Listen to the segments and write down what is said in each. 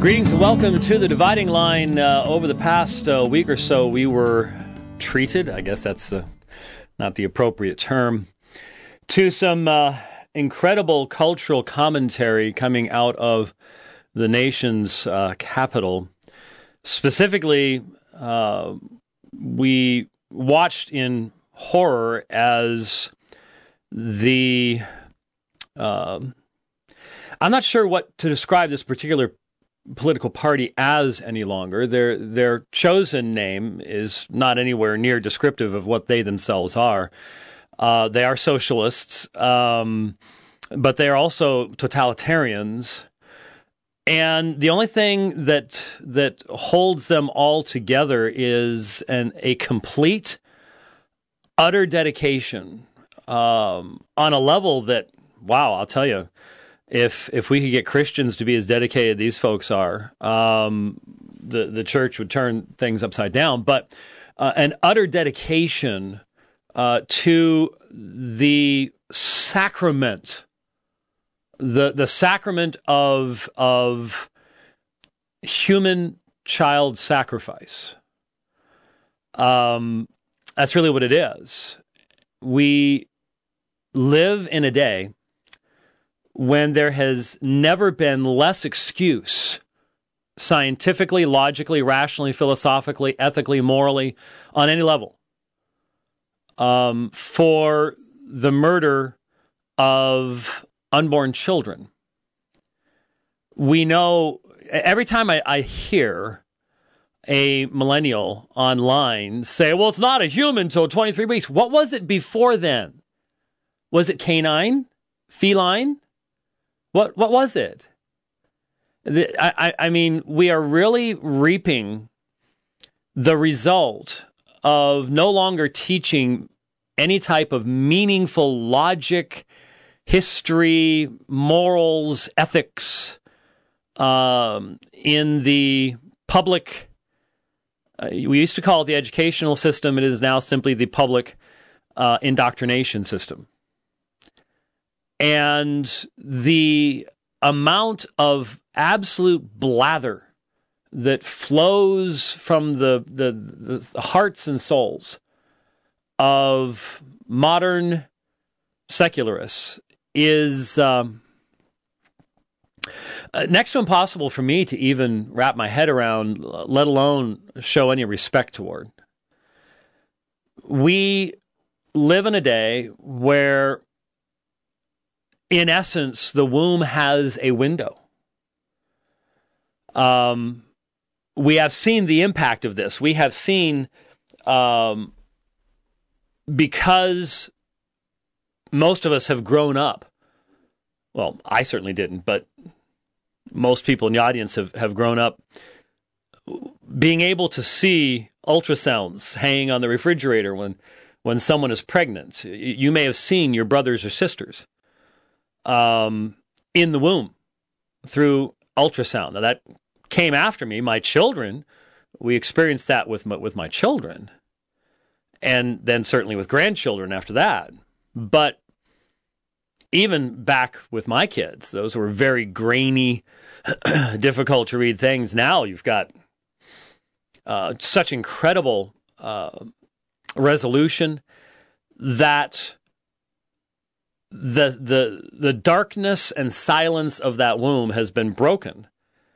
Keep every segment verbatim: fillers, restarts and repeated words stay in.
Greetings and welcome to The Dividing Line. Uh, over the past uh, week or so, we were treated, I guess that's uh, not the appropriate term, to some uh, incredible cultural commentary coming out of the nation's uh, capital. Specifically, uh, we watched in horror as the... Uh, I'm not sure what to describe this particular political party as any longer. Their their chosen name is not anywhere near descriptive of what they themselves are. Uh, they are socialists, um, but they are also totalitarians. And the only thing that that holds them all together is an a complete, utter dedication um, on a level that, wow, I'll tell you. If if we could get Christians to be as dedicated these folks are, um, the the church would turn things upside down. But uh, an utter dedication uh, to the sacrament, the the sacrament of of human child sacrifice. Um, that's really what it is. We live in a day when there has never been less excuse, scientifically, logically, rationally, philosophically, ethically, morally, on any level, um, for the murder of unborn children. We know, every time I, I hear a millennial online say, well, it's not a human until twenty-three weeks. What was it before then? Was it canine? Feline? What what was it? The, I, I mean, we are really reaping the result of no longer teaching any type of meaningful logic, history, morals, ethics um, in the public. Uh, we used to call it the educational system. It is now simply the public uh, indoctrination system. And the amount of absolute blather that flows from the, the, the hearts and souls of modern secularists is um, next to impossible for me to even wrap my head around, let alone show any respect toward. We live in a day where, in essence, the womb has a window. Um, we have seen the impact of this. We have seen, um, because most of us have grown up, well, I certainly didn't, but most people in the audience have, have grown up being able to see ultrasounds hanging on the refrigerator when, when someone is pregnant. You may have seen your brothers or sisters Um, in the womb through ultrasound. Now that came after me. My children, we experienced that with my, with my children, and then certainly with grandchildren after that. But even back with my kids, those were very grainy, difficult to read things. Now you've got uh, such incredible uh, resolution that The, the the darkness and silence of that womb has been broken.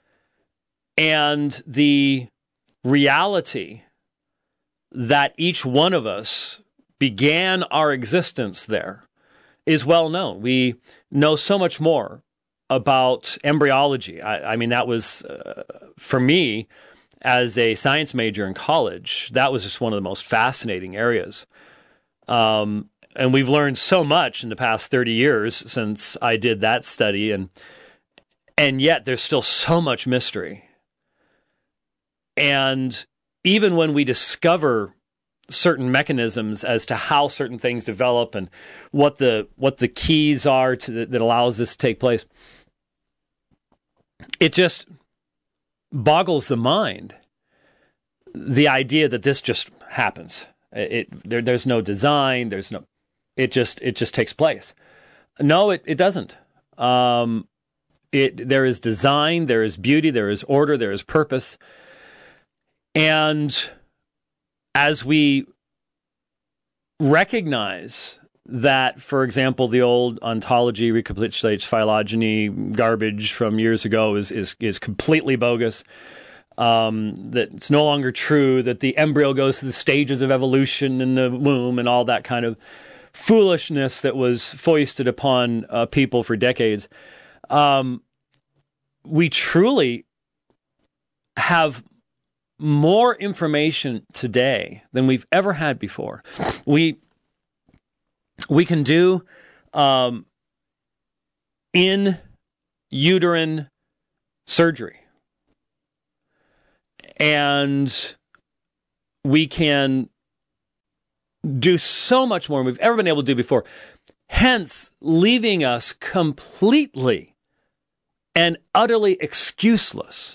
And the reality that each one of us began our existence there is well known. We know so much more about embryology. I, I mean, that was, uh, for me, as a science major in college, that was just one of the most fascinating areas. Um And we've learned so much in the past thirty years since I did that study, and and yet there's still so much mystery. And even when we discover certain mechanisms as to how certain things develop and what the what the keys are to the, that allows this to take place, it just boggles the mind. The idea that this just happens. It there, there's no design. There's no. It just it just takes place. No, it, it doesn't. Um, It there is design, there is beauty, there is order, there is purpose. And as we recognize that, for example, the old ontology recapitulates phylogeny garbage from years ago is is, is completely bogus, um, that it's no longer true, that the embryo goes through the stages of evolution in the womb and all that kind of foolishness that was foisted upon uh, people for decades. Um, we truly have more information today than we've ever had before. We we can do um, in uterine surgery, and we can do so much more than we've ever been able to do before, hence leaving us completely and utterly excuseless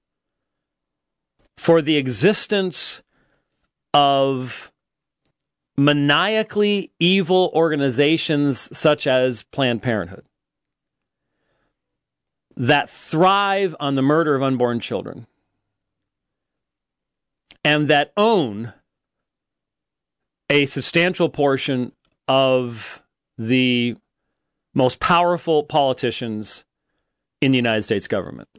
for the existence of maniacally evil organizations such as Planned Parenthood that thrive on the murder of unborn children and that own a substantial portion of the most powerful politicians in the United States government.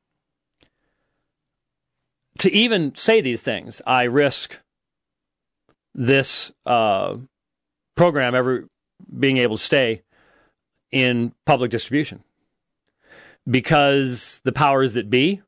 To even say these things, I risk this uh, program ever being able to stay in public distribution, because the powers that be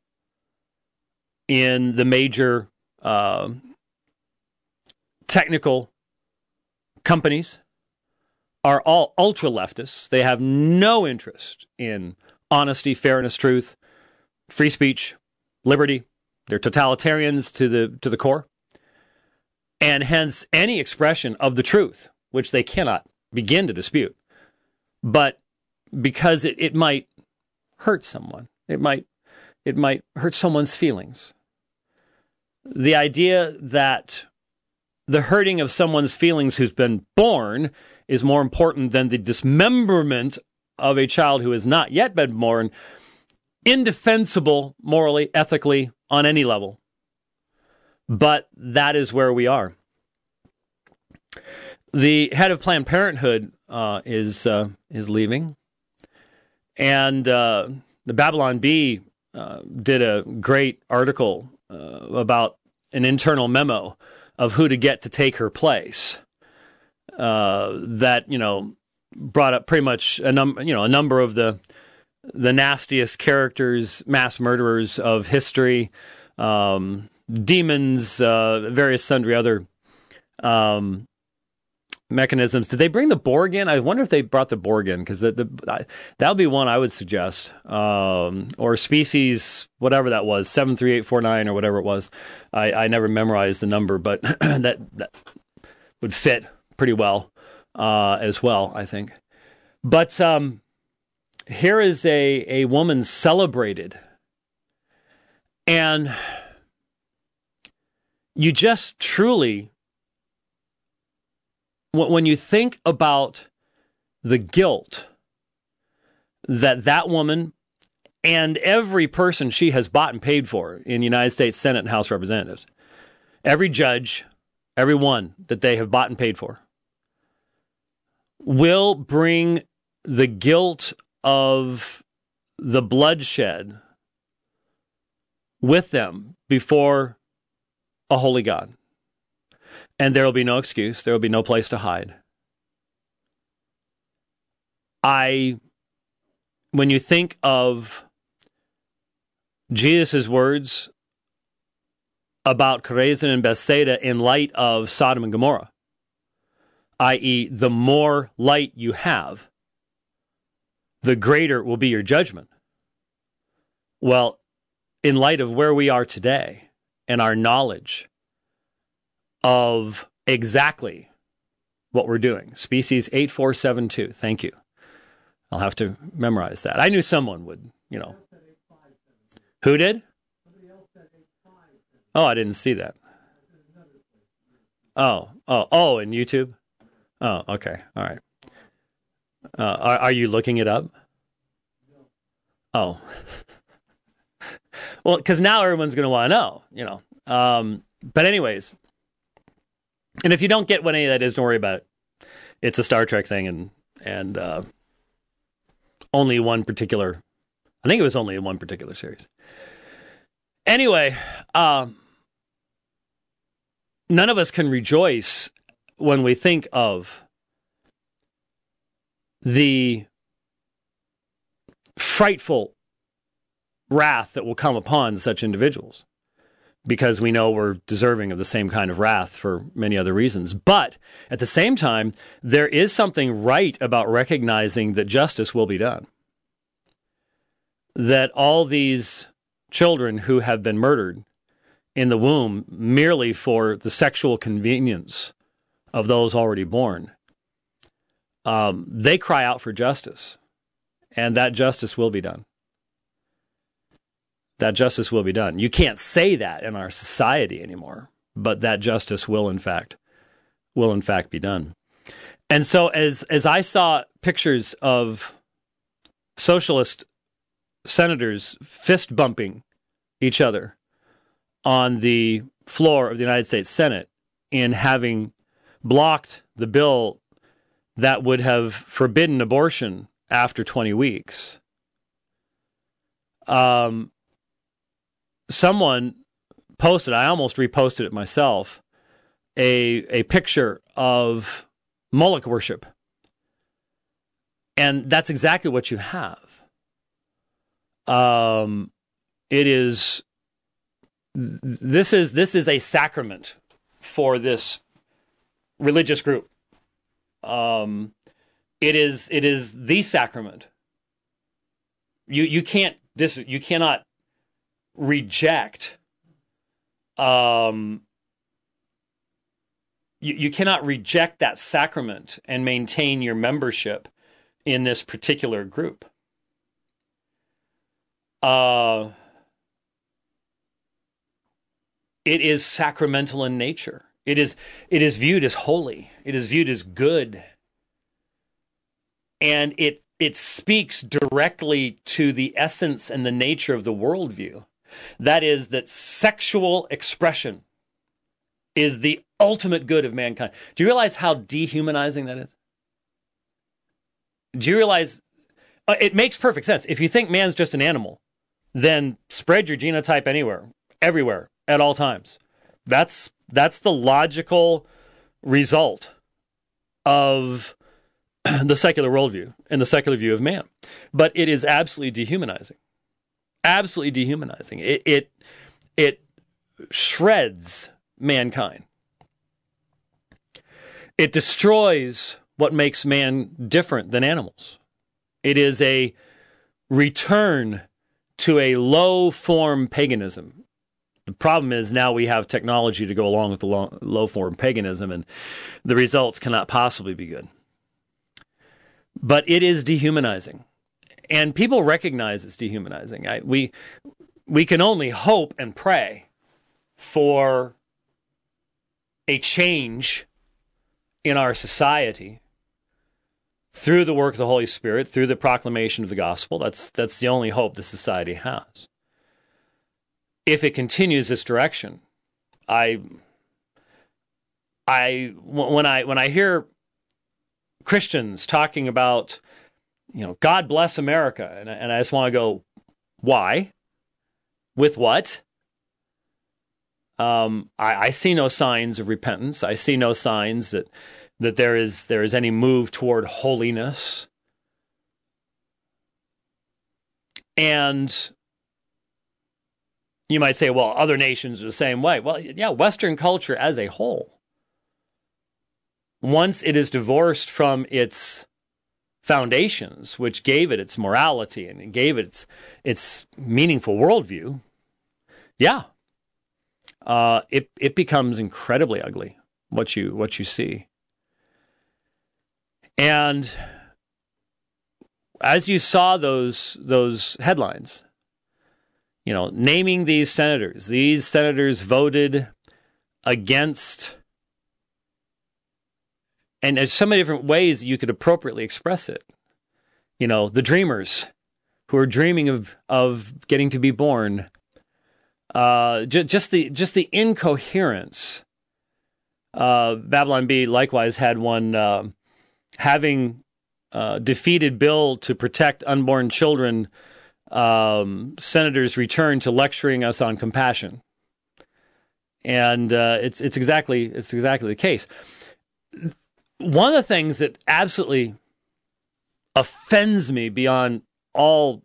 in the major uh, technical companies are all ultra leftists. They have no interest in honesty, fairness, truth, free speech, liberty. They're totalitarians to the to the core. And hence any expression of the truth, which they cannot begin to dispute, but because it, it might hurt someone, it might it might hurt someone's feelings. The idea that the hurting of someone's feelings who's been born is more important than the dismemberment of a child who has not yet been born, indefensible morally, ethically, on any level. But that is where we are. The head of Planned Parenthood uh, is uh, is leaving, and uh, the Babylon Bee uh, did a great article uh, about an internal memo of who to get to take her place. Uh, that you know brought up pretty much a number, you know, a number of the the nastiest characters, mass murderers of history, um, demons, uh, various sundry other um, mechanisms. Did they bring the Borg in? I wonder if they brought the Borg in, because the, the, that would be one I would suggest. Um, or species, whatever that was, seven three eight four nine or whatever it was. I, I never memorized the number, but that, that would fit pretty well uh, as well, I think. But um, here is a, a woman celebrated. And you just truly, when you think about the guilt that that woman and every person she has bought and paid for in the United States Senate and House of Representatives, every judge, every one that they have bought and paid for, will bring the guilt of the bloodshed with them before a holy God. And there will be no excuse. There will be no place to hide. I, when you think of Jesus' words about Chorazin and Bethsaida in light of Sodom and Gomorrah, that is, the more light you have, the greater will be your judgment. Well, in light of where we are today and our knowledge of exactly what we're doing, species eight four seven two, thank you. I'll have to memorize that. I knew someone would, you know. Who did? Oh, I didn't see that. Oh, oh, oh, in YouTube? Oh, okay, all right. Uh, are, are you looking it up? Oh. Well, because now everyone's going to want to know, you know. Um, but anyways, and if you don't get what any of that is, don't worry about it. It's a Star Trek thing, and and uh, only one particular, I think it was only in one particular series. Anyway, um, none of us can rejoice when we think of the frightful wrath that will come upon such individuals, because we know we're deserving of the same kind of wrath for many other reasons. But at the same time, there is something right about recognizing that justice will be done. That all these children who have been murdered in the womb merely for the sexual convenience of those already born, um, they cry out for justice, and that justice will be done. That justice will be done. You can't say that in our society anymore, but that justice will in fact will in fact be done. And so as as I saw pictures of socialist senators fist bumping each other on the floor of the United States Senate in having blocked the bill that would have forbidden abortion after twenty weeks, um, someone posted, I almost reposted it myself, a a picture of Moloch worship. And that's exactly what you have. Um, it is, this is, this is a sacrament for this religious group. Um, it is, it is the sacrament. You, you can't dis, you cannot reject, um, you, you cannot reject that sacrament and maintain your membership in this particular group. Uh, it is sacramental in nature. It is, it is viewed as holy. It is viewed as good. And it, it speaks directly to the essence and the nature of the worldview. That is, that sexual expression is the ultimate good of mankind. Do you realize how dehumanizing that is? Do you realize, uh, it makes perfect sense. If you think man's just an animal, then spread your genotype anywhere, everywhere, at all times. That's that's the logical result of the secular worldview and the secular view of man. But it is absolutely dehumanizing. Absolutely dehumanizing. It it, it shreds mankind. It destroys what makes man different than animals. It is a return to a low-form paganism. The problem is now we have technology to go along with the low, low-form paganism, and the results cannot possibly be good. But it is dehumanizing. And people recognize it's dehumanizing. I, we, we can only hope and pray for a change in our society through the work of the Holy Spirit, through the proclamation of the gospel. That's that's the only hope the society has. If it continues this direction, I, I when I when I hear Christians talking about, you know, God bless America, and and I just want to go, why? With what? Um, I, I see no signs of repentance. I see no signs that. that there is there is any move toward holiness. And you might say, well, other nations are the same way. Well, yeah, Western culture as a whole, once it is divorced from its foundations, which gave it its morality and it gave it its, its meaningful worldview, yeah, uh, it it becomes incredibly ugly, what you what you see. And as you saw those those headlines, you know, naming these senators, these senators voted against, and there's so many different ways that you could appropriately express it. You know, the dreamers who are dreaming of of getting to be born. Uh, j- just the just the incoherence. Uh, Babylon Bee likewise had one uh, having uh, defeated bill to protect unborn children. Um, senators return to lecturing us on compassion, and uh, it's it's exactly it's exactly the case. One of the things that absolutely offends me beyond all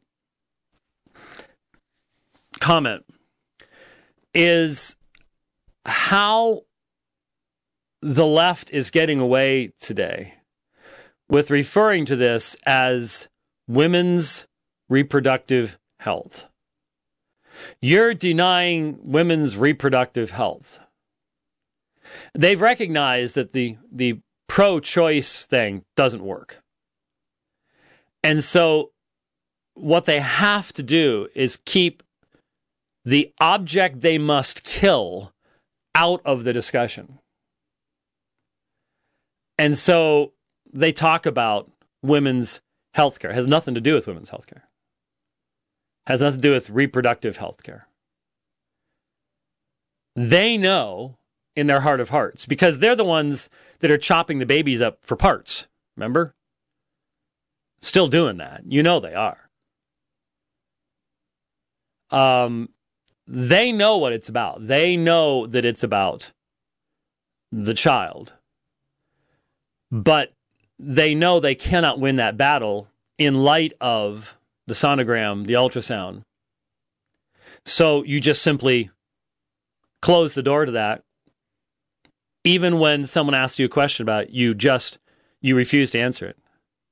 comment is how the left is getting away today with referring to this as women's reproductive health. You're denying women's reproductive health. They've recognized that the, the pro-choice thing doesn't work. And so what they have to do is keep the object they must kill out of the discussion. And so they talk about women's health care. It has nothing to do with women's health care. It has nothing to do with reproductive health care. They know in their heart of hearts, because they're the ones that are chopping the babies up for parts. Remember? Still doing that. You know they are. Um, they know what it's about. They know that it's about the child. But they know they cannot win that battle in light of the sonogram, the ultrasound. So you just simply close the door to that. Even when someone asks you a question about it, you just, you refuse to answer it.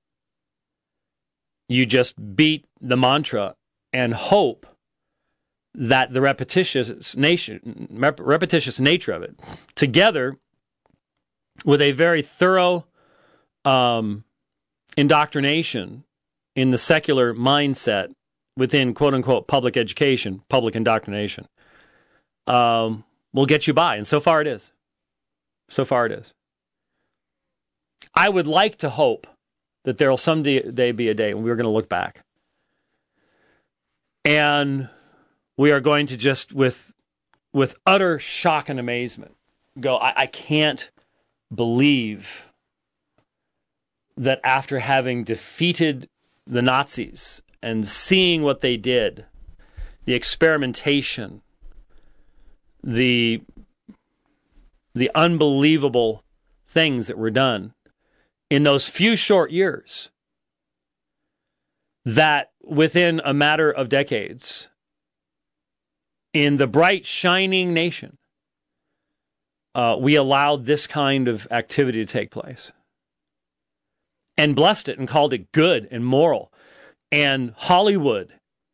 You just beat the mantra and hope that the repetitious nation, repetitious nature of it, together with a very thorough um, indoctrination in the secular mindset within quote-unquote public education, public indoctrination, um, will get you by. And so far it is. So far it is. I would like to hope that there will someday be a day when we're going to look back. And we are going to just, with with utter shock and amazement, go, I, I can't believe that after having defeated the Nazis and seeing what they did, the experimentation, the the unbelievable things that were done in those few short years, that within a matter of decades, in the bright, shining nation, uh, we allowed this kind of activity to take place and blessed it and called it good and moral. And Hollywood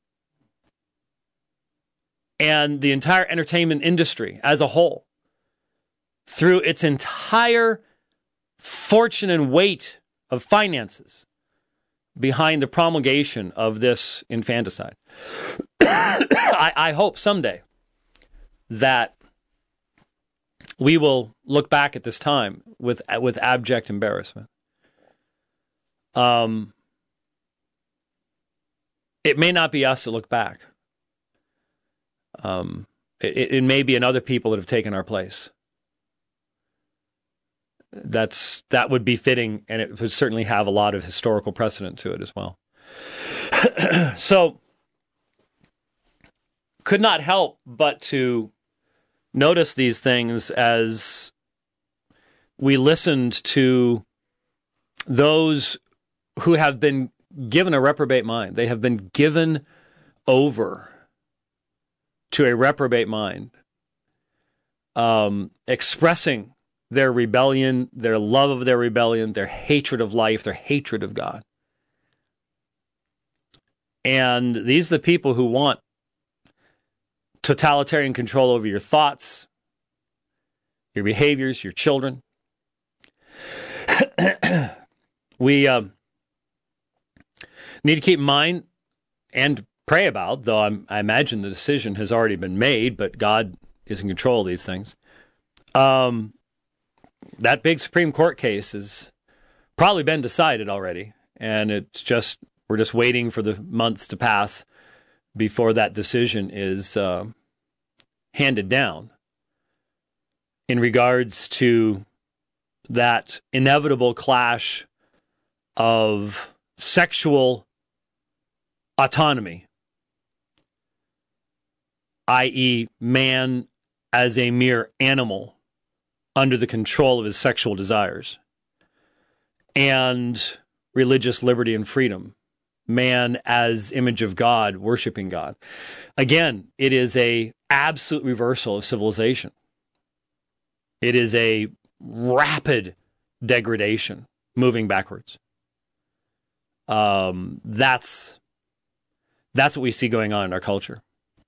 and the entire entertainment industry as a whole, through its entire fortune and weight of finances behind the promulgation of this infanticide. I, I hope someday that we will look back at this time with with abject embarrassment. Um, it may not be us to look back. Um, it, it may be in other people that have taken our place. That's that would be fitting, and it would certainly have a lot of historical precedent to it as well. So, could not help but to notice these things as we listened to those who have been given a reprobate mind. They have been given over to a reprobate mind, um, expressing their rebellion, their love of their rebellion, their hatred of life, their hatred of God. And these are the people who want totalitarian control over your thoughts, your behaviors, your children. we uh, need to keep in mind and pray about, though I'm, I imagine the decision has already been made, but God is in control of these things. Um, that big Supreme Court case has probably been decided already, and it's just We're just waiting for the months to pass before that decision is uh, handed down in regards to that inevitable clash of sexual autonomy, that is, man as a mere animal under the control of his sexual desires, and religious liberty and freedom, man as image of God, worshiping God. Again, it is a absolute reversal of civilization. It is a rapid degradation, moving backwards. Um, that's that's what we see going on in our culture.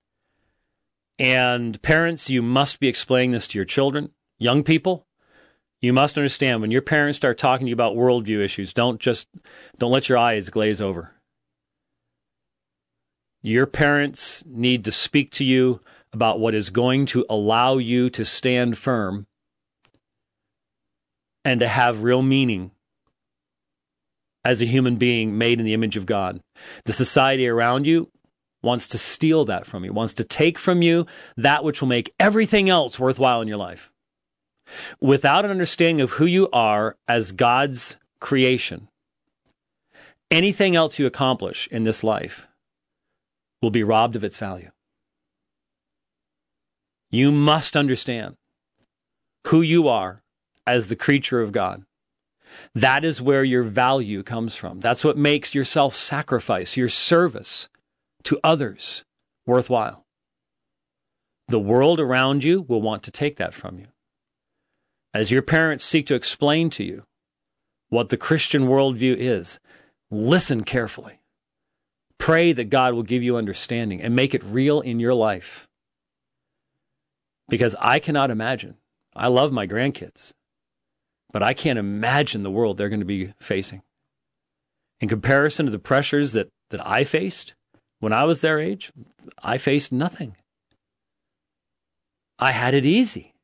And parents, you must be explaining this to your children. Young people, you must understand when your parents start talking to you about worldview issues, don't just don't let your eyes glaze over. Your parents need to speak to you about what is going to allow you to stand firm and to have real meaning as a human being made in the image of God. The society around you wants to steal that from you, wants to take from you that which will make everything else worthwhile in your life. Without an understanding of who you are as God's creation, anything else you accomplish in this life will be robbed of its value. You must understand who you are as the creature of God. That is where your value comes from. That's what makes your self-sacrifice, your service to others worthwhile. The world around you will want to take that from you. As your parents seek to explain to you what the Christian worldview is, listen carefully. Pray that God will give you understanding and make it real in your life. Because I cannot imagine, I love my grandkids, but I can't imagine the world they're going to be facing. In comparison to the pressures that, that I faced when I was their age, I faced nothing. I had it easy.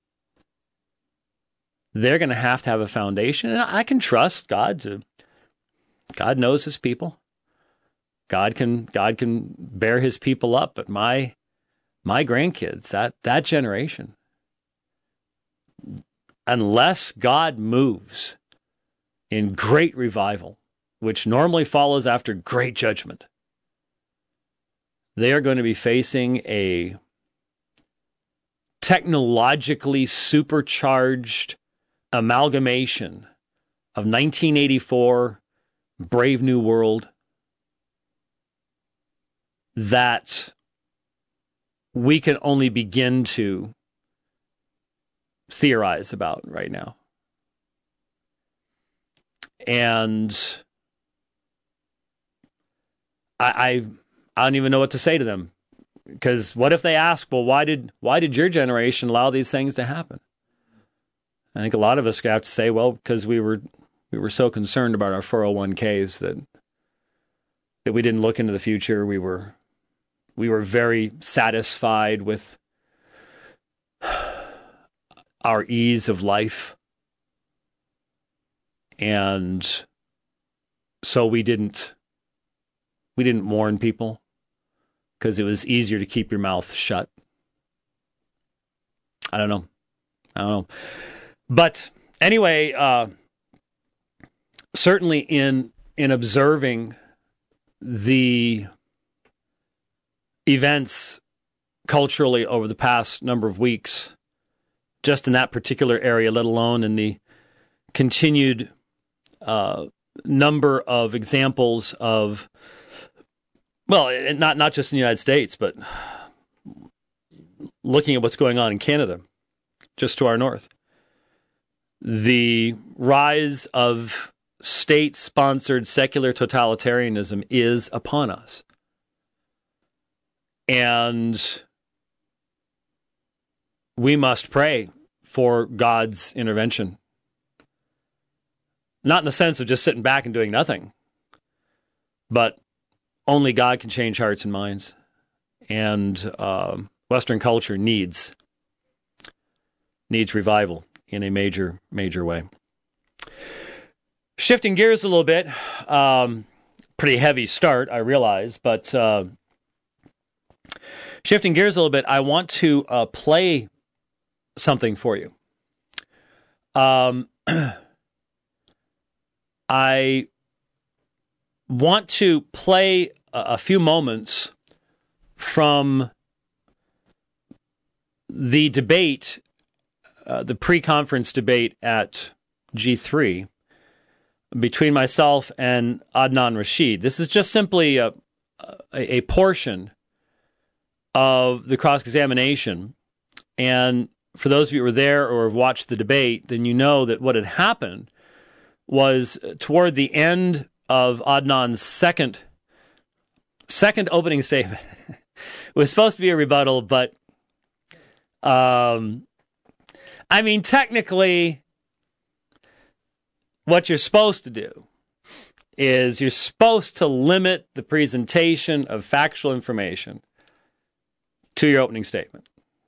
They're going to have to have a foundation, and I can trust God to, God knows his people. God can God can bear his people up, but my my grandkids, that that generation, unless God moves in great revival, which normally follows after great judgment, they are going to be facing a technologically supercharged amalgamation of nineteen eighty-four Brave New World that we can only begin to theorize about right now. And I, I, I don't even know what to say to them. Because what if they ask, well, why did why did your generation allow these things to happen? I think a lot of us have to say, well, because we were we were so concerned about our four oh one k's that that we didn't look into the future. We were we were very satisfied with our ease of life. And so we didn't we didn't warn people because it was easier to keep your mouth shut. I don't know. I don't know. But anyway, uh, certainly in in observing the events culturally over the past number of weeks, just in that particular area, let alone in the continued uh, number of examples of, well, not not just in the United States, but looking at what's going on in Canada, just to our north. The rise of state-sponsored secular totalitarianism is upon us. And we must pray for God's intervention. Not in the sense of just sitting back and doing nothing, but only God can change hearts and minds. And uh, Western culture needs needs revival in a major, major way. Shifting gears a little bit, um, pretty heavy start, I realize, but uh, shifting gears a little bit, I want to uh, play something for you. Um, I want to play a, a few moments from the debate, uh, the pre-conference debate at G three between myself and Adnan Rashid. This is just simply a, a, a portion of the cross-examination. And for those of you who were there or have watched the debate, then you know that what had happened was toward the end of Adnan's second, second opening statement. It was supposed to be a rebuttal, but um, I mean, technically, what you're supposed to do is you're supposed to limit the presentation of factual information to your opening statement.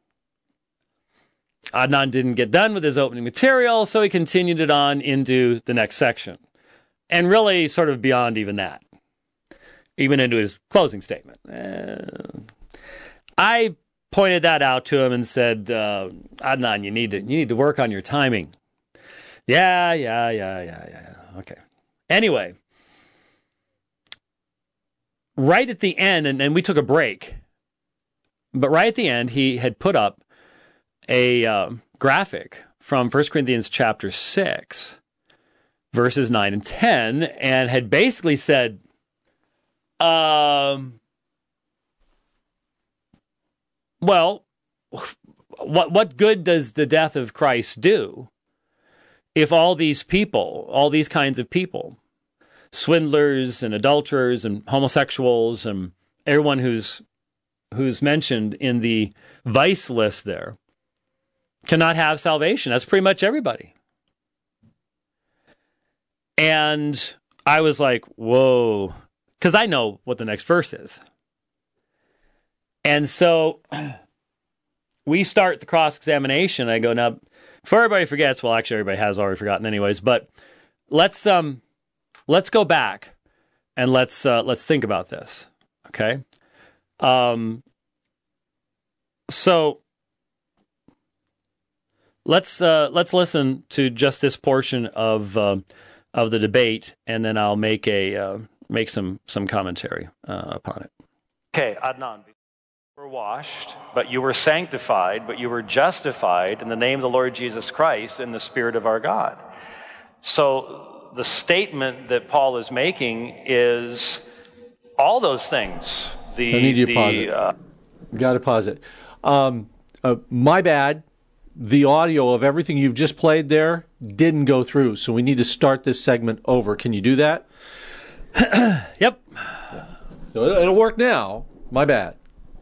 Adnan didn't get done with his opening material, so he continued it on into the next section. And really sort of beyond even that. Even into his closing statement. Uh, I pointed that out to him and said, uh, Adnan, you need to you need to work on your timing. Yeah, yeah, yeah, yeah, yeah. Okay. Anyway, right at the end, and, and we took a break, but right at the end, he had put up a uh, graphic from First Corinthians chapter six, verses nine and ten, and had basically said, um, well, what what good does the death of Christ do if all these people, all these kinds of people, swindlers and adulterers and homosexuals and everyone who's who's mentioned in the vice list there, cannot have salvation? That's pretty much everybody. And I was like, whoa, because I know what the next verse is. And so we start the cross-examination. I go, now, before everybody forgets, well, actually, everybody has already forgotten anyways, but let's um, let's go back and let's uh, let's think about this, okay? Um, so let's uh, let's listen to just this portion of uh, of the debate, and then I'll make a uh, make some some commentary uh, upon it. Okay, Adnan. You were washed, but you were sanctified, but you were justified in the name of the Lord Jesus Christ in the Spirit of our God. So the statement that Paul is making is all those things. The, I need you to the, pause it. Uh, Got to pause it. Um, uh, my bad. The audio of everything you've just played there didn't go through, so we need to start this segment over. Can you do that? Yep. So it'll, it'll work now. My bad.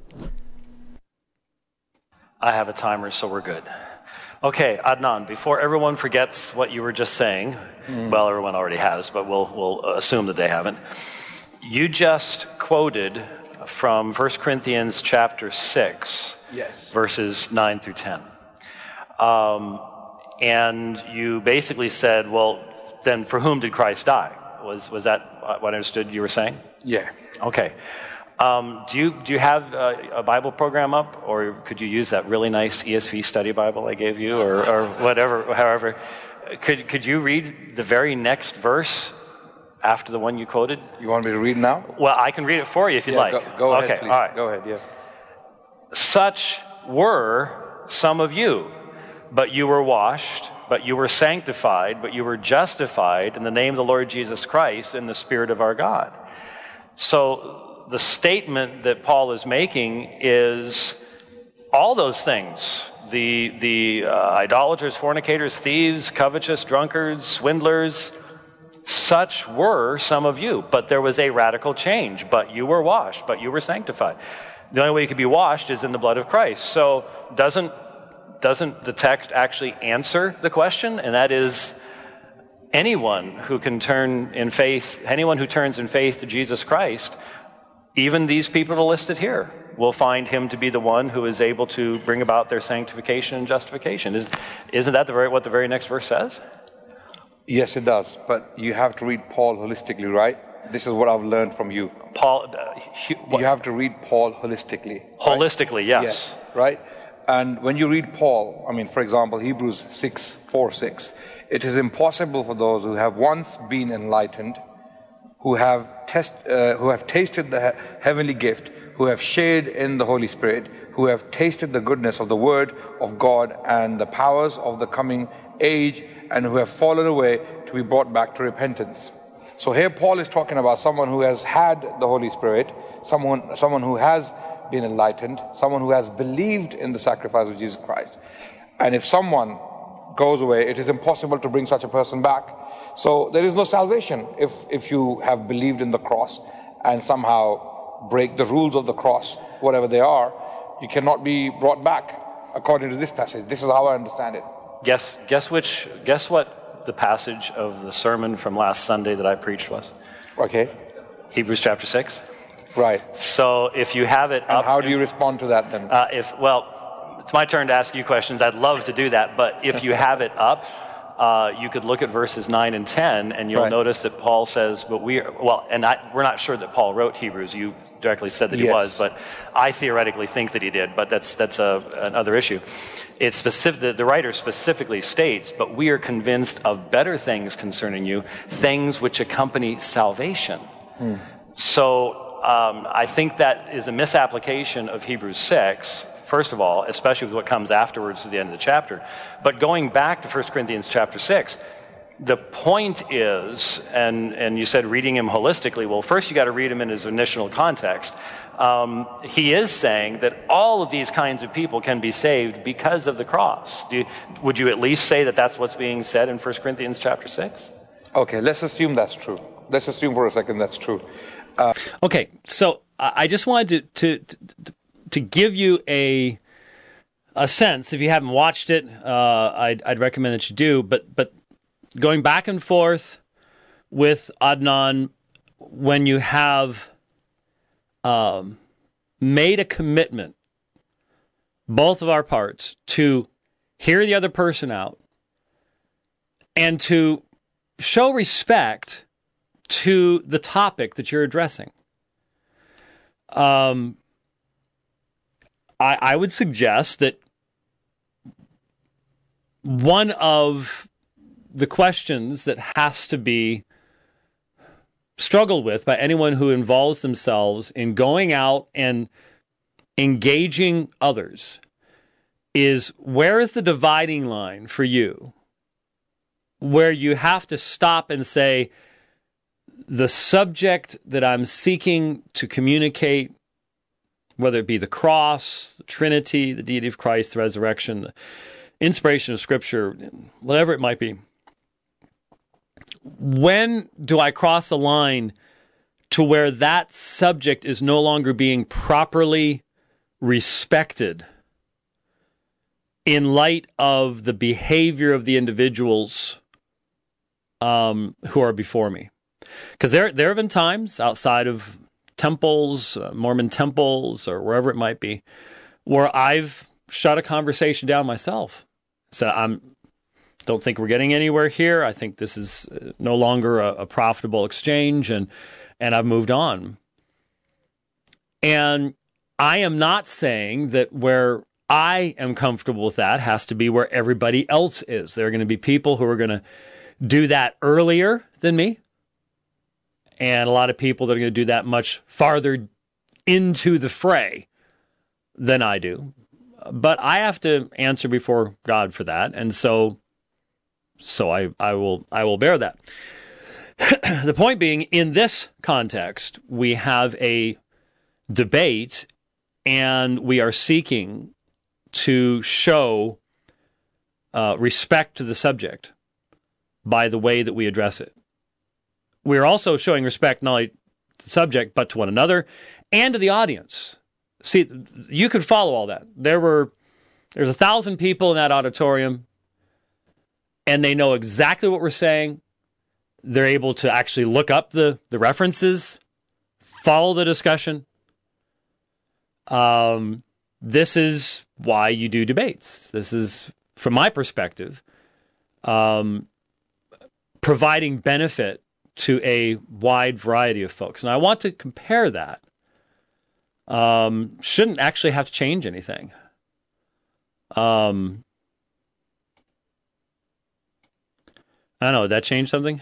I have a timer, so we're good. Okay, Adnan, before everyone forgets what you were just saying, mm. well, everyone already has, but we'll we'll assume that they haven't. You just quoted from First Corinthians chapter six, yes, verses nine through ten. Um, and you basically said, well, then for whom did Christ die? Was was that what I understood you were saying? Yeah. Okay. Um, do you do you have a, a Bible program up, or could you use that really nice E S V study Bible I gave you, or, or whatever? However, could could you read the very next verse after the one you quoted? You want me to read now? Well, I can read it for you if you'd yeah, like. Go, go ahead, okay, please. All right. Go ahead. Yeah. Such were some of you, but you were washed, but you were sanctified, but you were justified in the name of the Lord Jesus Christ in the Spirit of our God. So the statement that Paul is making is all those things, the the uh, idolaters, fornicators, thieves, covetous, drunkards, swindlers, such were some of you. But there was a radical change. But you were washed, but you were sanctified. The only way you could be washed is in the blood of Christ. So doesn't doesn't the text actually answer the question? And that is, anyone who can turn in faith, anyone who turns in faith to Jesus Christ, even these people that are listed here, will find him to be the one who is able to bring about their sanctification and justification. Is, isn't that the very, what the very next verse says? Yes, it does. But you have to read Paul holistically, right? This is what I've learned from you. Paul, uh, he, You have to read Paul holistically. holistically, Right? yes. Yes, right? And when you read Paul, I mean, for example, Hebrews six, four, six, it is impossible for those who have once been enlightened, who have test, uh, who have tasted the he- heavenly gift, who have shared in the Holy Spirit, who have tasted the goodness of the Word of God and the powers of the coming age, and who have fallen away to be brought back to repentance. So here Paul is talking about someone who has had the Holy Spirit, someone, someone who has been enlightened, someone who has believed in the sacrifice of Jesus Christ. And if someone goes away, it is impossible to bring such a person back. So there is no salvation if, if you have believed in the cross and somehow break the rules of the cross, whatever they are. You cannot be brought back according to this passage. This is how I understand it. Guess, guess which, guess what the passage of the sermon from last Sunday that I preached was? Okay, Hebrews chapter six. right. So if you have it And up, how do you respond to that then? uh, if well, it's my turn to ask you questions. I'd love to do that, but if you have it up, uh, you could look at verses nine and ten, and you'll Right. notice that Paul says, "But we are well," and I, we're not sure that Paul wrote Hebrews. You directly said that he Yes. was, but I theoretically think that he did. But that's that's a, another issue. It's specific. The, the writer specifically states, "But we are convinced of better things concerning you, things which accompany salvation." Hmm. So. Um, I think that is a misapplication of Hebrews six, first of all, especially with what comes afterwards to the end of the chapter. But going back to First Corinthians chapter six, the point is, and, and you said reading him holistically, well, first you got to read him in his initial context. Um, he is saying that all of these kinds of people can be saved because of the cross. Do you, would you at least say that that's what's being said in First Corinthians chapter six? Okay, let's assume that's true. Let's assume for a second that's true. Okay, so I just wanted to to to, to give you a a sense. If you haven't watched it, uh, I'd, I'd recommend that you do. But but going back and forth with Adnan, when you have um, made a commitment, both of our parts, to hear the other person out and to show respect to the topic that you're addressing. Um, I, I would suggest that one of the questions that has to be struggled with by anyone who involves themselves in going out and engaging others is, where is the dividing line for you where you have to stop and say, the subject that I'm seeking to communicate, whether it be the cross, the Trinity, the deity of Christ, the resurrection, the inspiration of Scripture, whatever it might be, when do I cross a line to where that subject is no longer being properly respected in light of the behavior of the individuals um, who are before me? Because there, there have been times outside of temples, uh, Mormon temples, or wherever it might be, where I've shut a conversation down myself. So I'm don't think we're getting anywhere here. I think this is no longer a, a profitable exchange, and and I've moved on. And I am not saying that where I am comfortable with that has to be where everybody else is. There are going to be people who are going to do that earlier than me, and a lot of people that are going to do that much farther into the fray than I do. But I have to answer before God for that, and so so I, I will I will bear that. The point being, in this context, we have a debate, and we are seeking to show uh, respect to the subject by the way that we address it. We are also showing respect not only to the subject, but to one another and to the audience. See, you could follow all that. There were there's a thousand people in that auditorium, and they know exactly what we're saying. They're able to actually look up the, the references, follow the discussion. Um, this is why you do debates. This is, from my perspective, um, providing benefit to a wide variety of folks. And I want to compare that. Um, shouldn't actually have to change anything. Um, I don't know. Did that change something?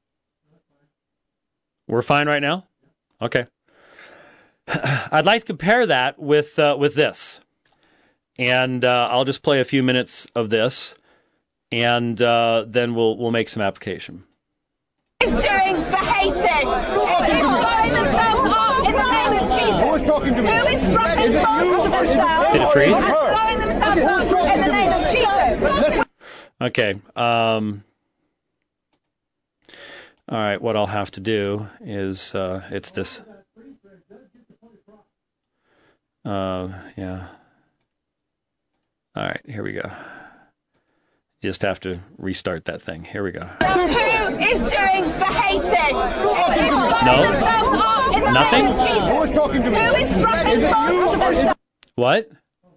We're fine right now? Okay. I'd like to compare that with uh, with this. And uh, I'll just play a few minutes of this, and uh, then we'll we'll make some application. Is doing the hating. Who is blowing themselves up in the name of Jesus? Who is talking to me? Who is strapping bombs to themselves? Did it freeze? And blowing themselves up in the name of Jesus? Okay. Um, all right. What I'll have to do is uh, it's this. Uh, yeah. All right. Here we go. Just have to restart that thing. Here we go. Who is doing the hating? Who is blowing No. themselves up in the Nothing? name of Jesus? Who is talking to me? Who is strapping bombs to themselves? What?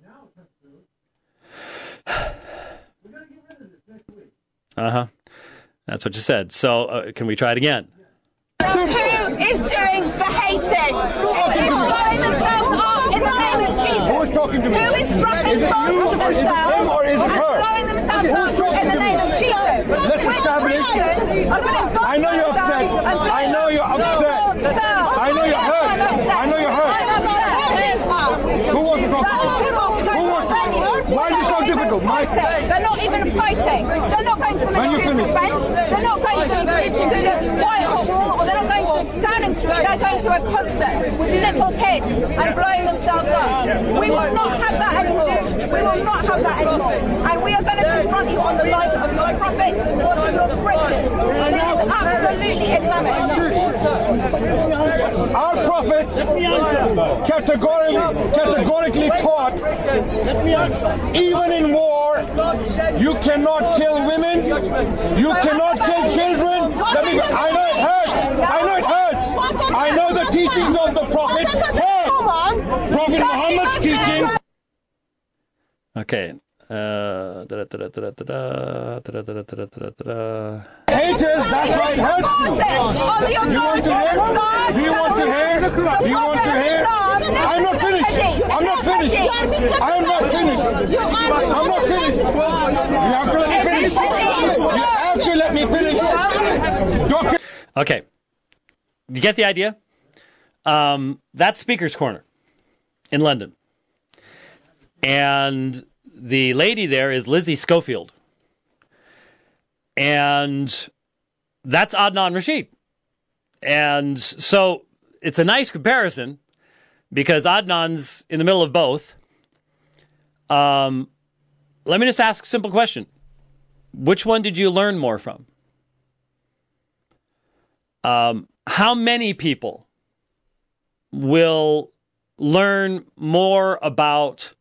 Uh-huh. That's what you said. So uh, can we try it again? Who is doing the hating? Who is blowing themselves up in the name of Jesus? Who is talking to me? Who is strapping Is it bombs you to or is it themselves him or is it and her? blowing themselves Who's up talking in the to me? name of Jesus? Let's establish- I know you're upset. I know you're upset. I know you're hurt. I know you're hurt. Who wants to talk to you? Who wants to? Why is it so difficult, Mike? They're not even fighting. They're not going to the When you military finish. defence. They're not going to, to the Whitehall, or they're not going to Downing Street. They're going to a concert with little kids and blowing themselves up. We will not have that anymore. We will not have that anymore. And we are going to confront you on the life of your prophet, what's in your scriptures. This is absolutely Islamic. Our prophet categorically, categorically taught, even in war, you cannot kill women, you cannot kill children. That is, I know it hurts. I know it hurts. I know the teachings of the prophet hurt. Prophet Muhammad's teachings. Okay. Uh, da, da, da, da, da, da, da, da, da, da, da, da, da. Haters, that's why it hurts you. You want to hear? Do you want to hear? Do you want to hear? I'm not finished. I'm not finished. I'm not finished. I'm not finished. You have to let me finish. You have to let me finish. Doctor. Okay. You get the idea? Um, that's Speaker's Corner in London. And the lady there is Lizzie Schofield. And that's Adnan Rashid. And so it's a nice comparison because Adnan's in the middle of both. Um, let me just ask a simple question. Which one did you learn more from? Um, how many people will learn more about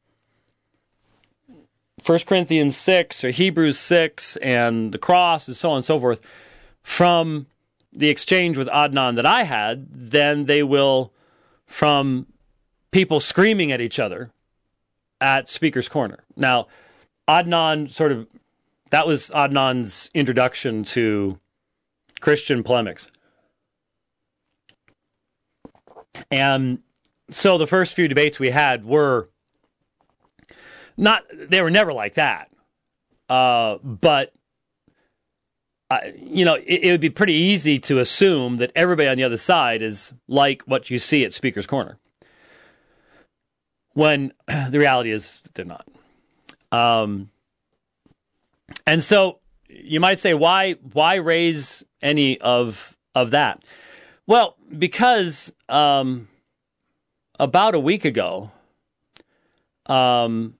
First Corinthians six or Hebrews six and the cross and so on and so forth from the exchange with Adnan that I had than they will from people screaming at each other at Speaker's Corner? Now, Adnan sort of, that was Adnan's introduction to Christian polemics. And so the first few debates we had were not, they were never like that. Uh, but, uh, you know, it, it would be pretty easy to assume that everybody on the other side is like what you see at Speaker's Corner. When the reality is they're not. Um, and so you might say, why, why raise any of, of that? Well, because, um, about a week ago, um,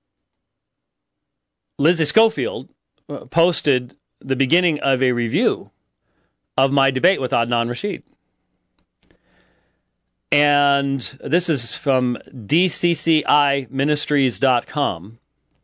Lizzie Schofield posted the beginning of a review of my debate with Adnan Rashid. And this is from D C C I ministries dot com.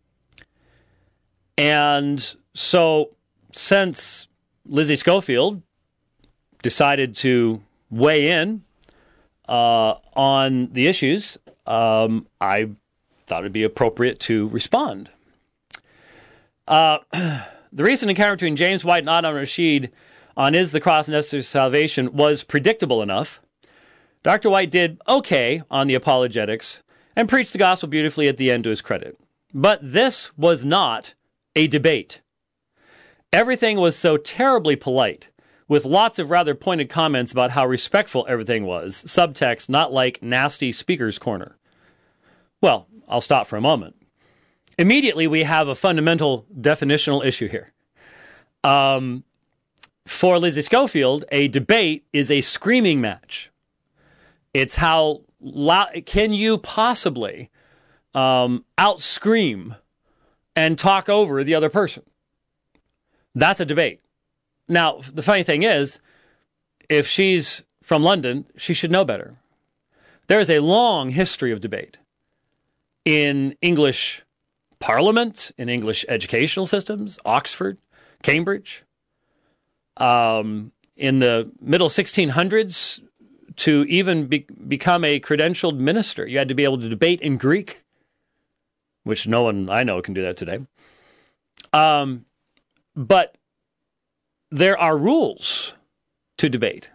And so since Lizzie Schofield decided to weigh in uh, on the issues, um, I thought it'd be appropriate to respond. Uh, the recent encounter between James White and Adnan Rashid on Is the Cross Necessary to Salvation was predictable enough, Doctor White did okay on the apologetics and preached the gospel beautifully at the end to his credit. But this was not a debate. Everything was so terribly polite, with lots of rather pointed comments about how respectful everything was. Subtext, not like nasty speaker's corner. Well, I'll stop for a moment. Immediately, we have a fundamental definitional issue here. Um, for Lizzie Schofield, a debate is a screaming match. It's how loud can you possibly um, out-scream and talk over the other person. That's a debate. Now, the funny thing is, if she's from London, she should know better. There is a long history of debate in English Parliament, in English educational systems, Oxford, Cambridge. Um, in the middle sixteen hundreds, to even be, become a credentialed minister, you had to be able to debate in Greek, which no one I know can do that today. Um, but there are rules to debate.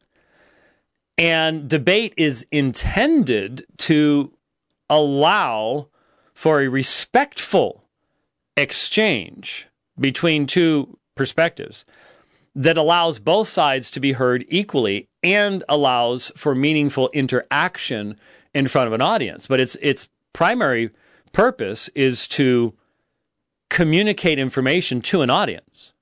And debate is intended to allow for a respectful exchange between two perspectives that allows both sides to be heard equally and allows for meaningful interaction in front of an audience. But its its primary purpose is to communicate information to an audience.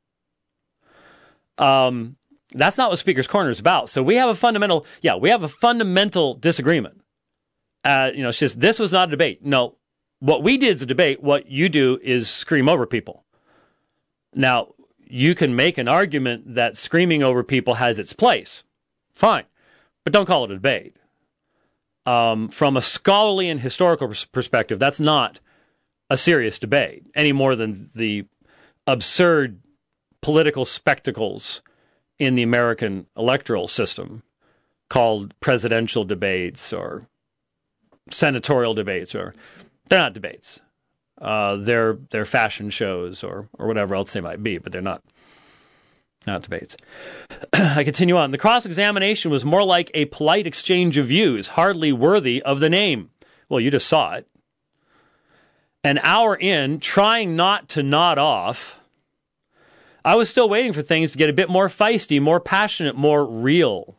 Um, that's not what Speaker's Corner is about. So we have a fundamental, yeah, we have a fundamental disagreement. Uh, you know, it's just, this was not a debate. No, what we did is a debate. What you do is scream over people. Now, you can make an argument that screaming over people has its place. Fine. But don't call it a debate. Um, from a scholarly and historical pers- perspective, that's not a serious debate, any more than the absurd political spectacles in the American electoral system called presidential debates or senatorial debates, or they're not debates. Uh, they're they're fashion shows or or whatever else they might be, but they're not not debates. I continue on. The cross-examination was more like a polite exchange of views, hardly worthy of the name. Well, you just saw it. An hour in, trying not to nod off, I was still waiting for things to get a bit more feisty, more passionate, more real.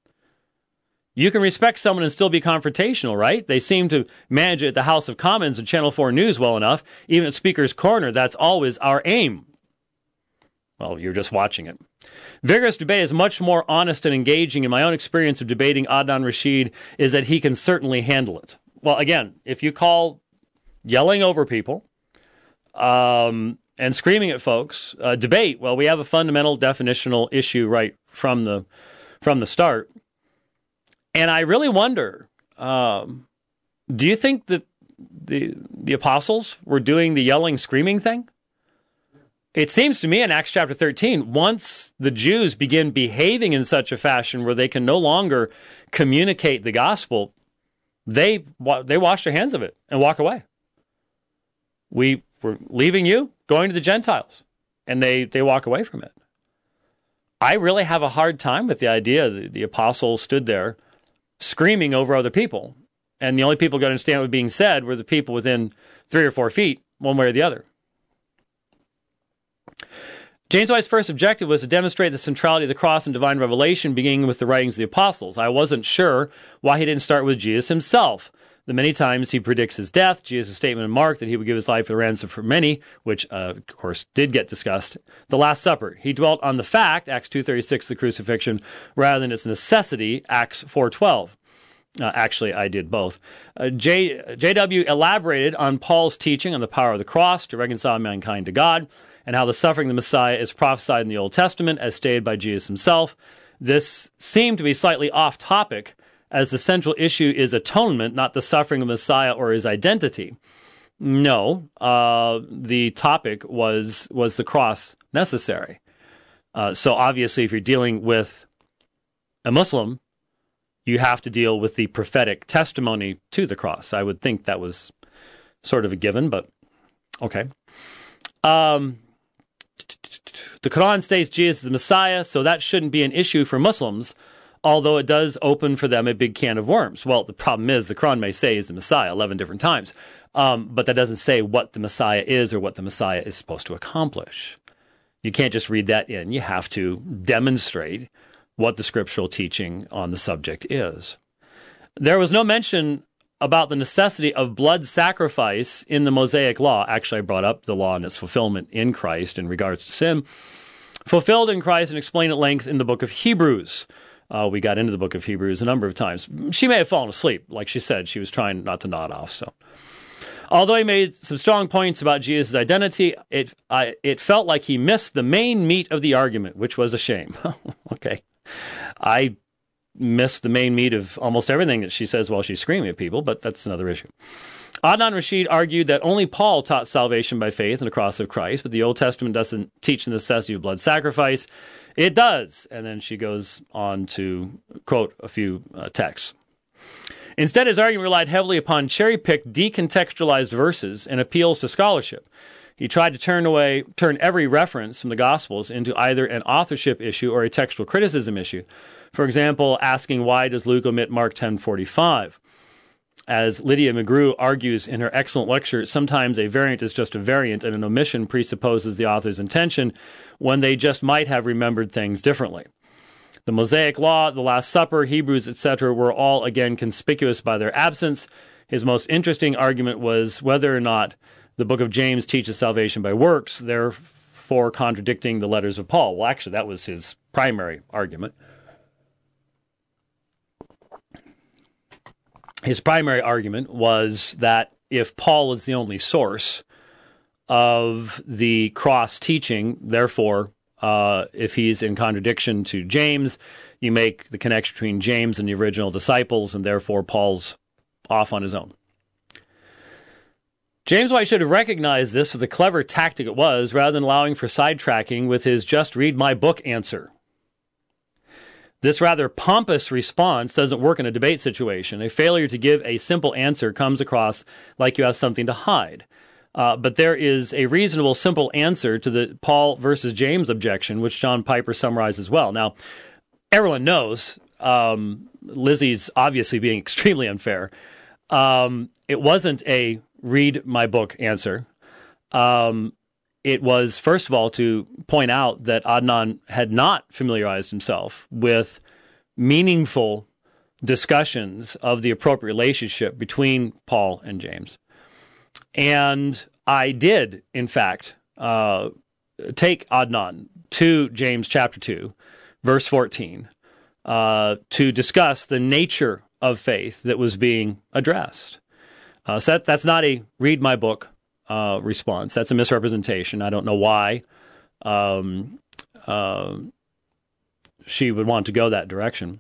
You can respect someone and still be confrontational, right? They seem to manage it at the House of Commons and Channel four News well enough. Even at Speaker's Corner, that's always our aim. Well, you're just watching it. Vigorous debate is much more honest and engaging, and my own experience of debating Adnan Rashid is that he can certainly handle it. Well, again, if you call yelling over people um, and screaming at folks uh, debate, well, we have a fundamental definitional issue right from the from the start. And I really wonder, um, do you think that the the apostles were doing the yelling, screaming thing? It seems to me in Acts chapter thirteen, once the Jews begin behaving in such a fashion where they can no longer communicate the gospel, they they wash their hands of it and walk away. We were leaving you, going to the Gentiles, and they, they walk away from it. I really have a hard time with the idea that the apostles stood there screaming over other people, and the only people who could understand what was being said were the people within three or four feet, one way or the other. James White's first objective was to demonstrate the centrality of the cross and divine revelation, beginning with the writings of the apostles. I wasn't sure why he didn't start with Jesus himself. The many times he predicts his death, Jesus' statement in Mark that he would give his life for the ransom for many, which, uh, of course, did get discussed. The Last Supper. He dwelt on the fact, Acts two thirty-six, the crucifixion, rather than its necessity, Acts four twelve. Uh, actually, I did both. Uh, J, J.W. elaborated on Paul's teaching on the power of the cross to reconcile mankind to God, and how the suffering of the Messiah is prophesied in the Old Testament, as stated by Jesus himself. This seemed to be slightly off topic, as the central issue is atonement, not the suffering of the Messiah or his identity. No, uh, the topic was was the cross necessary. Uh, so obviously, if you're dealing with a Muslim, you have to deal with the prophetic testimony to the cross. I would think that was sort of a given, but okay. Um, The Quran states Jesus is the Messiah, so that shouldn't be an issue for Muslims, although it does open for them a big can of worms. Well, the problem is the Quran may say he's the Messiah eleven different times, um, but that doesn't say what the Messiah is or what the Messiah is supposed to accomplish. You can't just read that in. You have to demonstrate what the scriptural teaching on the subject is. There was no mention about the necessity of blood sacrifice in the Mosaic law. Actually, I brought up the law and its fulfillment in Christ in regards to sin. Fulfilled in Christ and explained at length in the book of Hebrews. Uh, we got into the book of Hebrews a number of times. She may have fallen asleep. Like she said, she was trying not to nod off. So, although he made some strong points about Jesus' identity, it I, it felt like he missed the main meat of the argument, which was a shame. Okay. I missed the main meat of almost everything that she says while she's screaming at people, but that's another issue. Adnan Rashid argued that only Paul taught salvation by faith in the cross of Christ, but the Old Testament doesn't teach the necessity of blood sacrifice. It does. And then she goes on to quote a few uh, texts. Instead, his argument relied heavily upon cherry-picked, decontextualized verses and appeals to scholarship. He tried to turn away, turn every reference from the Gospels into either an authorship issue or a textual criticism issue. For example, asking why does Luke omit Mark ten forty-five? As Lydia McGrew argues in her excellent lecture, sometimes a variant is just a variant and an omission presupposes the author's intention when they just might have remembered things differently. The Mosaic Law, the Last Supper, Hebrews, et cetera were all again conspicuous by their absence. His most interesting argument was whether or not the book of James teaches salvation by works, therefore contradicting the letters of Paul. Well, actually, that was his primary argument. His primary argument was that if Paul is the only source of the cross teaching, therefore, uh, if he's in contradiction to James, you make the connection between James and the original disciples, and therefore Paul's off on his own. James White should have recognized this for the clever tactic it was, rather than allowing for sidetracking with his just read my book answer. This rather pompous response doesn't work in a debate situation. A failure to give a simple answer comes across like you have something to hide. Uh, but there is a reasonable, simple answer to the Paul versus James objection, which John Piper summarizes well. Now, everyone knows um, Lizzie's obviously being extremely unfair. Um, it wasn't a read my book answer. Um, It was, first of all, to point out that Adnan had not familiarized himself with meaningful discussions of the appropriate relationship between Paul and James. And I did, in fact, uh, take Adnan to James chapter two, verse fourteen, uh, to discuss the nature of faith that was being addressed. Uh, so that, that's not a read my book Uh, response. That's a misrepresentation. I don't know why um, uh, she would want to go that direction.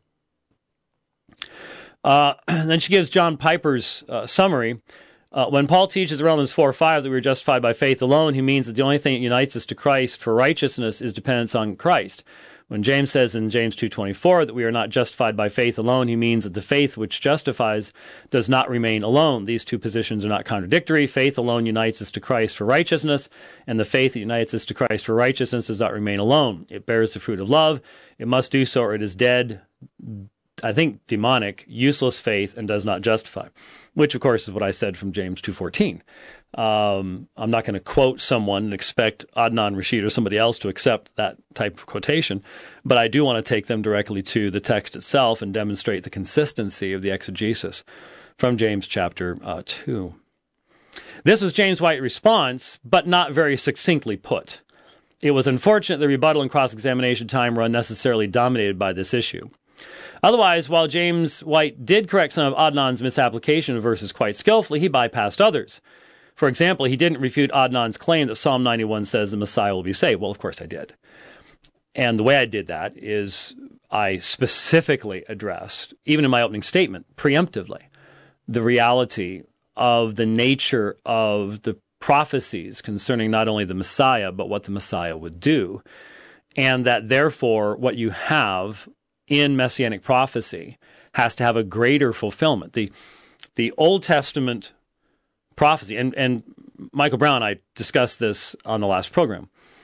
Uh, then she gives John Piper's uh, summary. Uh, when Paul teaches Romans four five that we are justified by faith alone, he means that the only thing that unites us to Christ for righteousness is dependence on Christ. When James says in James two twenty-four that we are not justified by faith alone, he means that the faith which justifies does not remain alone. These two positions are not contradictory. Faith alone unites us to Christ for righteousness, and the faith that unites us to Christ for righteousness does not remain alone. It bears the fruit of love. It must do so or it is dead, I think demonic, useless faith, and does not justify, which, of course, is what I said from James two fourteen. Um, I'm not going to quote someone and expect Adnan Rashid or somebody else to accept that type of quotation, but I do want to take them directly to the text itself and demonstrate the consistency of the exegesis from James chapter uh, two. This was James White's response, but not very succinctly put. It was unfortunate the rebuttal and cross-examination time were unnecessarily dominated by this issue. Otherwise, while James White did correct some of Adnan's misapplication of verses quite skillfully, he bypassed others. For example, he didn't refute Adnan's claim that Psalm ninety-one says the Messiah will be saved. Well, of course I did. And the way I did that is I specifically addressed, even in my opening statement, preemptively, the reality of the nature of the prophecies concerning not only the Messiah, but what the Messiah would do. And that therefore what you have in Messianic prophecy has to have a greater fulfillment. The, the Old Testament prophecy, and, and Michael Brown, I discussed this on the last program.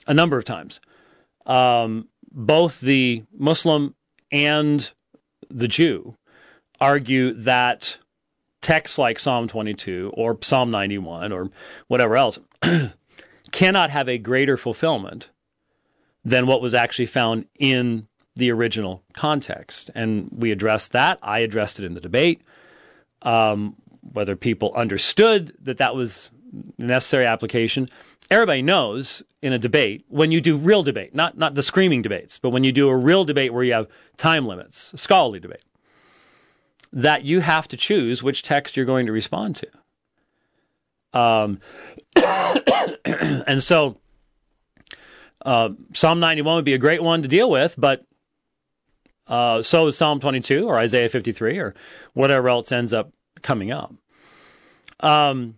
a number of times. Um, both the Muslim and the Jew argue that texts like Psalm twenty-two or Psalm ninety-one or whatever else cannot have a greater fulfillment than what was actually found in the original context. And we addressed that. I addressed it in the debate. Um, whether people understood that that was the necessary application. Everybody knows in a debate, when you do real debate, not, not the screaming debates, but when you do a real debate where you have time limits, a scholarly debate, that you have to choose which text you're going to respond to. Um, and so uh, Psalm ninety-one would be a great one to deal with, but uh, so is Psalm twenty-two or Isaiah fifty-three or whatever else ends up coming up. Um,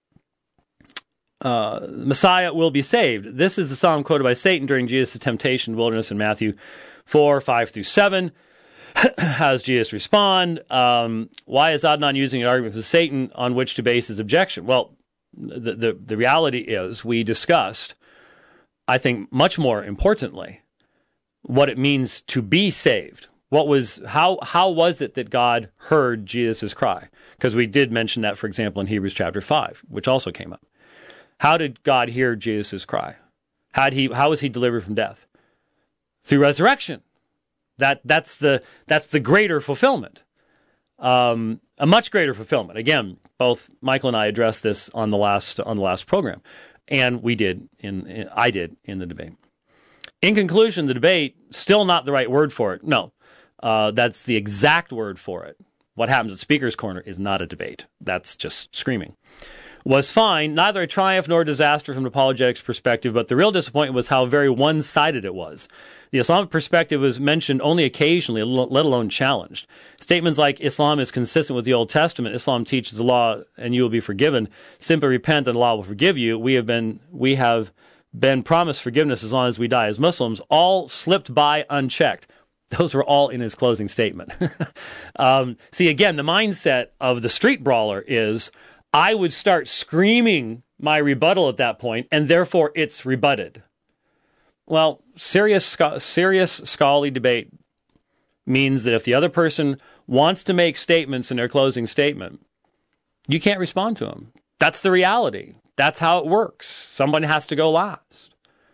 uh, Messiah will be saved. This is the psalm quoted by Satan during Jesus' temptation in the wilderness in Matthew four, five through seven. How does Jesus respond? Um, why is Adnan using an argument with Satan on which to base his objection? Well, the, the, the reality is we discussed, I think much more importantly, what it means to be saved. What was how how was it that God heard Jesus' cry? Because we did mention that, for example, in Hebrews chapter five, which also came up. How did God hear Jesus' cry? How did he how was he delivered from death? Through resurrection. That that's the that's the greater fulfillment. Um, a much greater fulfillment. Again, both Michael and I addressed this on the last on the last program, and we did in, in I did in the debate. In conclusion, the debate still not the right word for it. No, uh, that's the exact word for it. What happens at Speaker's Corner is not a debate. That's just screaming. Was fine, neither a triumph nor a disaster from an apologetics perspective, but the real disappointment was how very one-sided it was. The Islamic perspective was mentioned only occasionally, let alone challenged. Statements like Islam is consistent with the Old Testament, Islam teaches the law and you will be forgiven, simply repent and Allah will forgive you, we have been we have been promised forgiveness as long as we die as Muslims, all slipped by unchecked. Those were all in his closing statement. um, see, again, the mindset of the street brawler is, I would start screaming my rebuttal at that point, and therefore it's rebutted. Well, serious, serious scholarly debate means that if the other person wants to make statements in their closing statement, you can't respond to them. That's the reality. That's how it works. Someone has to go last.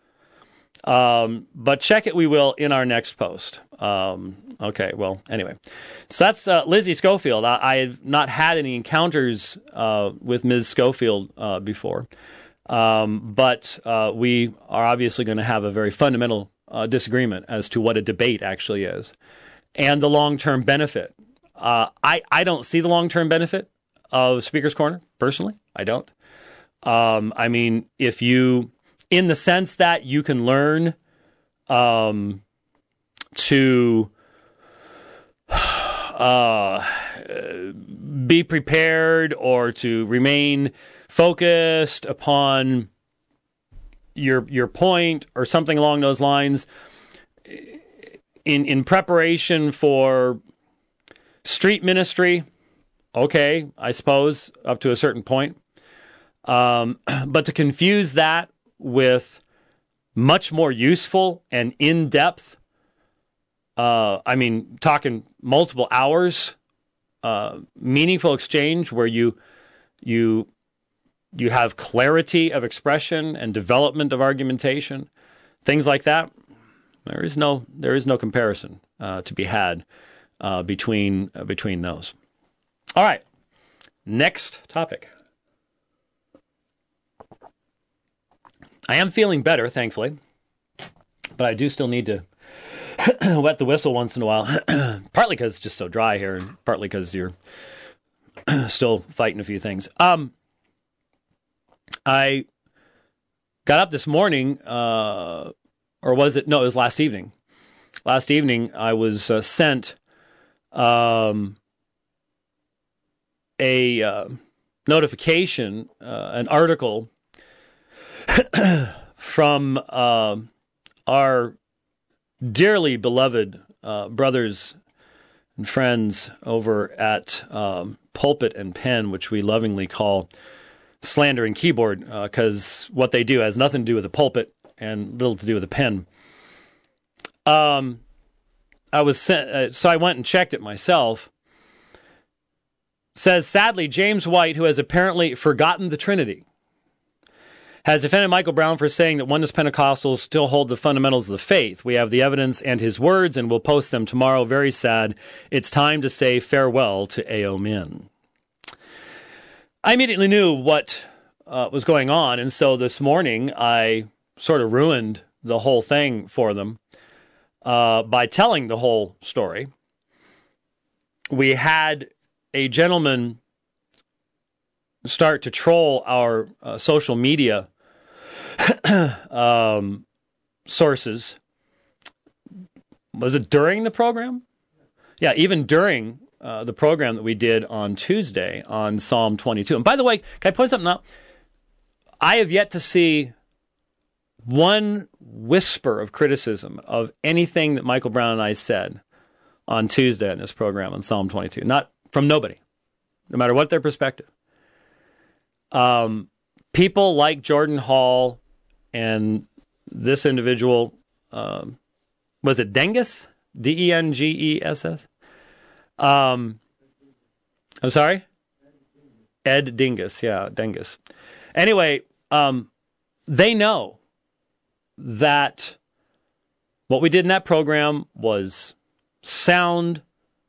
Um, but check it we will in our next post. Um, okay, well, anyway. So that's uh, Lizzie Schofield. I, I have not had any encounters uh, with Miz Schofield uh, before. Um, but uh, we are obviously going to have a very fundamental uh, disagreement as to what a debate actually is and the long-term benefit. Uh, I, I don't see the long-term benefit of Speaker's Corner, personally. I don't. Um, I mean, if you... in the sense that you can learn um, to uh, be prepared or to remain focused upon your your point or something along those lines in in preparation for street ministry, okay, I suppose, up to a certain point. Um, but to confuse that with much more useful and in-depth, uh, I mean, talking multiple hours, uh, meaningful exchange where you you you have clarity of expression and development of argumentation, things like that. There is no there is no comparison uh, to be had uh, between uh, between those. All right, next topic. I am feeling better, thankfully, but I do still need to wet the whistle once in a while, partly because it's just so dry here, and partly because you're still fighting a few things. Um, I got up this morning, uh, or was it? No, it was last evening. Last evening, I was uh, sent um, a uh, notification, uh, an article from uh, our dearly beloved uh, brothers and friends over at um, Pulpit and Pen, which we lovingly call Slander and Keyboard, because uh, what they do has nothing to do with the pulpit and little to do with a pen. Um, I was sent, uh, so I went and checked it myself. Says, sadly, James White, who has apparently forgotten the Trinity, has defended Michael Brown for saying that Oneness Pentecostals still hold the fundamentals of the faith. We have the evidence and his words, and we'll post them tomorrow. Very sad. It's time to say farewell to A O Min. I immediately knew what uh, was going on, and so this morning I sort of ruined the whole thing for them uh, by telling the whole story. We had a gentleman start to troll our uh, social media um, sources. Was it during the program? Yeah, even during uh, the program that we did on Tuesday on Psalm twenty-two. And by the way, can I point something out? I have yet to see one whisper of criticism of anything that Michael Brown and I said on Tuesday in this program on Psalm twenty-two. Not from nobody, no matter what their perspective. Um, people like Jordan Hall and this individual, um, was it Dengus? D E N G E S S? Um, I'm sorry? Ed Dingus, yeah, Dengus. Anyway, um, they know that what we did in that program was sound,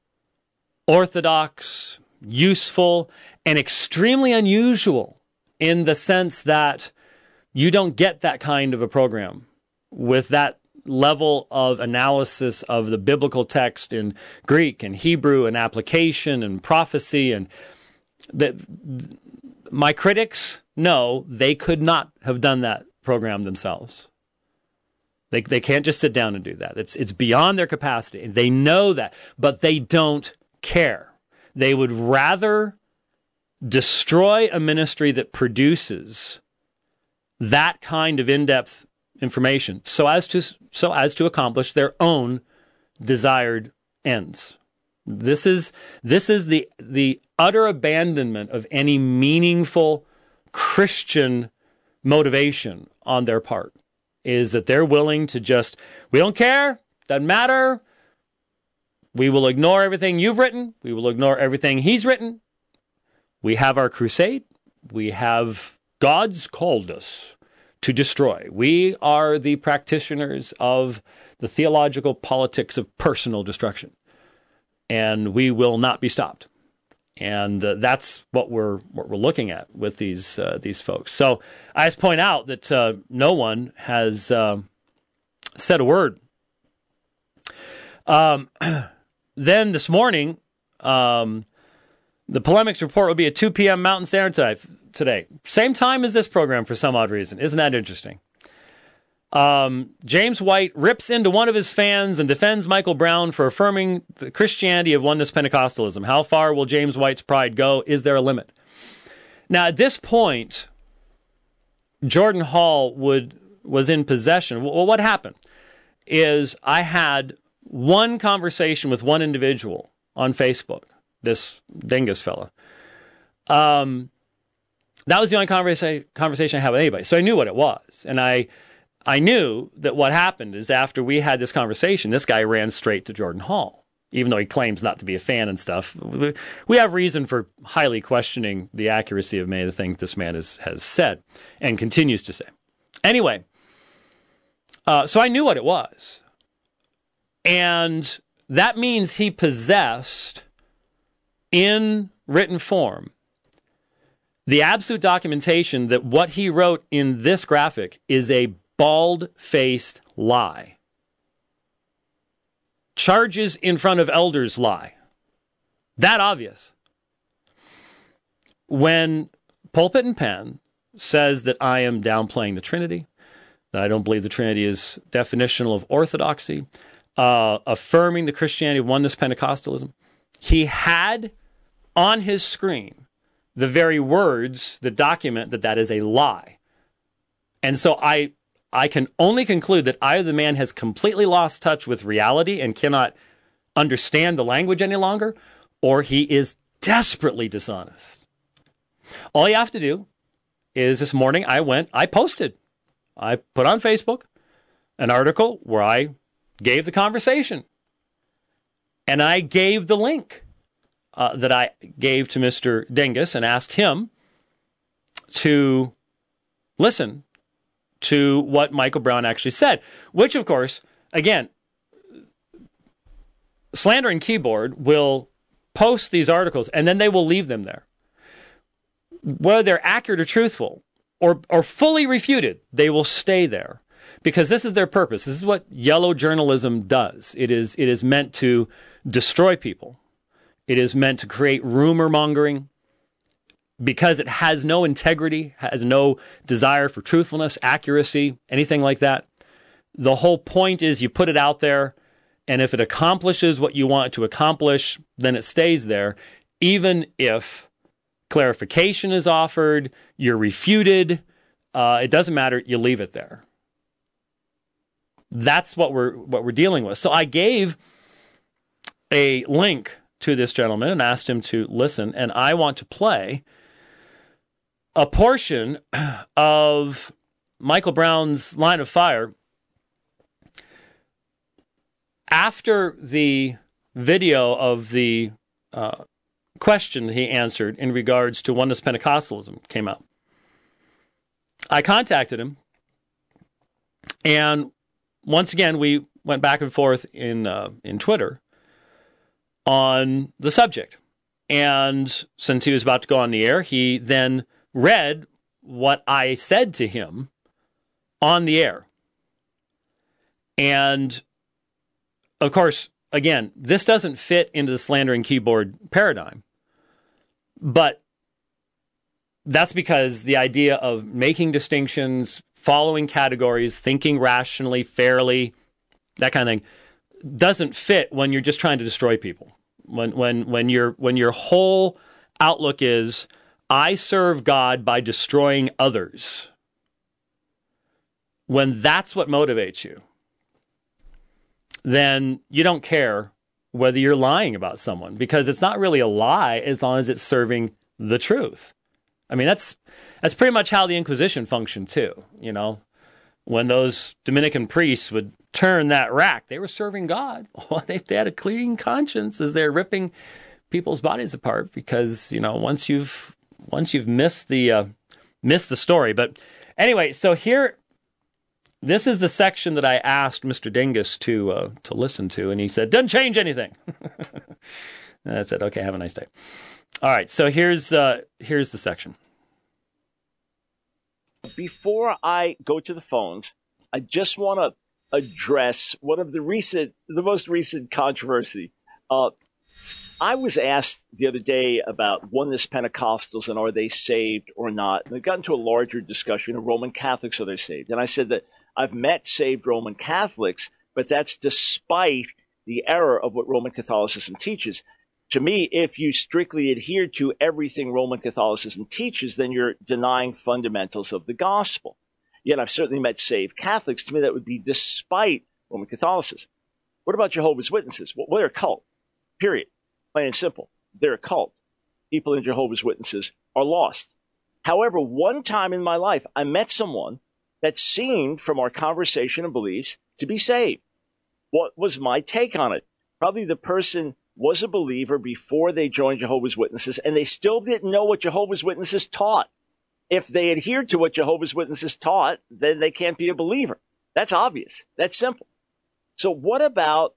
orthodox, useful, and extremely unusual in the sense that you don't get that kind of a program with that level of analysis of the biblical text in Greek and Hebrew and application and prophecy. And that my critics know they could not have done that program themselves. They they can't just sit down and do that. It's it's beyond their capacity. They know that, but they don't care. They would rather destroy a ministry that produces that kind of in-depth information so as to so as to accomplish their own desired ends. This is this is the the utter abandonment of any meaningful Christian motivation on their part, is that they're willing to just, we don't care, doesn't matter, we will ignore everything you've written, we will ignore everything he's written. We have our crusade, we have God's called us to destroy. We are the practitioners of the theological politics of personal destruction, and we will not be stopped. And uh, that's what we're what we're looking at with these uh, these folks. So I just point out that uh, no one has uh, said a word. Um, then this morning, um, the polemics report will be at two p.m. Mountain Standard Time today. Same time as this program for some odd reason. Isn't that interesting? Um, James White rips into one of his fans and defends Michael Brown for affirming the Christianity of Oneness Pentecostalism. How far will James White's pride go? Is there a limit? Now, at this point, Jordan Hall would was in possession. Well, what happened is I had one conversation with one individual on Facebook, this Dingus fella. Um, that was the only conversa- conversation I had with anybody. So I knew what it was. And I... I knew that what happened is after we had this conversation, this guy ran straight to Jordan Hall, even though he claims not to be a fan and stuff. We have reason for highly questioning the accuracy of many of the things this man has, has said and continues to say. Anyway, uh, so I knew what it was. And that means he possessed, in written form, the absolute documentation that what he wrote in this graphic is a bald-faced lie. Charges in front of elders lie. That obvious. When Pulpit and Pen says that I am downplaying the Trinity, that I don't believe the Trinity is definitional of orthodoxy, uh, affirming the Christianity of Oneness Pentecostalism, he had on his screen the very words that document that that is a lie. And so I I can only conclude that either the man has completely lost touch with reality and cannot understand the language any longer, or he is desperately dishonest. All you have to do is this morning I went, I posted I put on Facebook an article where I gave the conversation. And I gave the link uh, that I gave to Mister Dingus and asked him to listen to what Michael Brown actually said, which, of course, again, Slander and Keyboard will post these articles and then they will leave them there. Whether they're accurate or truthful or, or fully refuted, they will stay there because this is their purpose. This is what yellow journalism does. It is, it is meant to destroy people. It is meant to create rumor mongering because it has no integrity, has no desire for truthfulness, accuracy, anything like that. The whole point is you put it out there, and if it accomplishes what you want it to accomplish, then it stays there, even if clarification is offered, you're refuted, uh, it doesn't matter, you leave it there. That's what we're what we're dealing with. So I gave a link to this gentleman and asked him to listen, and I want to play a portion of Michael Brown's line of fire after the video of the uh, question he answered in regards to Oneness Pentecostalism came out. I contacted him, and once again, we went back and forth in uh, in Twitter on the subject. And since he was about to go on the air, he then read what I said to him on the air. And, of course, again, this doesn't fit into the Slander and Keyboard paradigm. But that's because the idea of making distinctions, following categories, thinking rationally, fairly, that kind of thing, doesn't fit when you're just trying to destroy people. When when when your when your whole outlook is, I serve God by destroying others. When that's what motivates you, then you don't care whether you're lying about someone, because it's not really a lie as long as it's serving the truth. I mean, that's that's pretty much how the Inquisition functioned too, you know. When those Dominican priests would turn that rack, they were serving God. Well, they, they had a clean conscience as they're ripping people's bodies apart, because, you know, once you've once you've missed the uh, missed the story. But anyway, so here, this is the section that I asked Mister Dingus to uh, to listen to, and he said, "Doesn't change anything." And I said, "Okay, have a nice day." All right, so here's uh, here's the section. Before I go to the phones, I just want to address one of the recent, the most recent controversy. Uh, I was asked the other day about Oneness Pentecostals and are they saved or not. And I got into a larger discussion of Roman Catholics, are they saved? And I said that I've met saved Roman Catholics, but that's despite the error of what Roman Catholicism teaches. To me, if you strictly adhere to everything Roman Catholicism teaches, then you're denying fundamentals of the gospel. Yet I've certainly met saved Catholics. To me, that would be despite Roman Catholicism. What about Jehovah's Witnesses? Well, they're a cult, period. Plain and simple. They're a cult. People in Jehovah's Witnesses are lost. However, one time in my life, I met someone that seemed, from our conversation and beliefs, to be saved. What was my take on it? Probably the person was a believer before they joined Jehovah's Witnesses, and they still didn't know what Jehovah's Witnesses taught. If they adhered to what Jehovah's Witnesses taught, then they can't be a believer. That's obvious. That's simple. So what about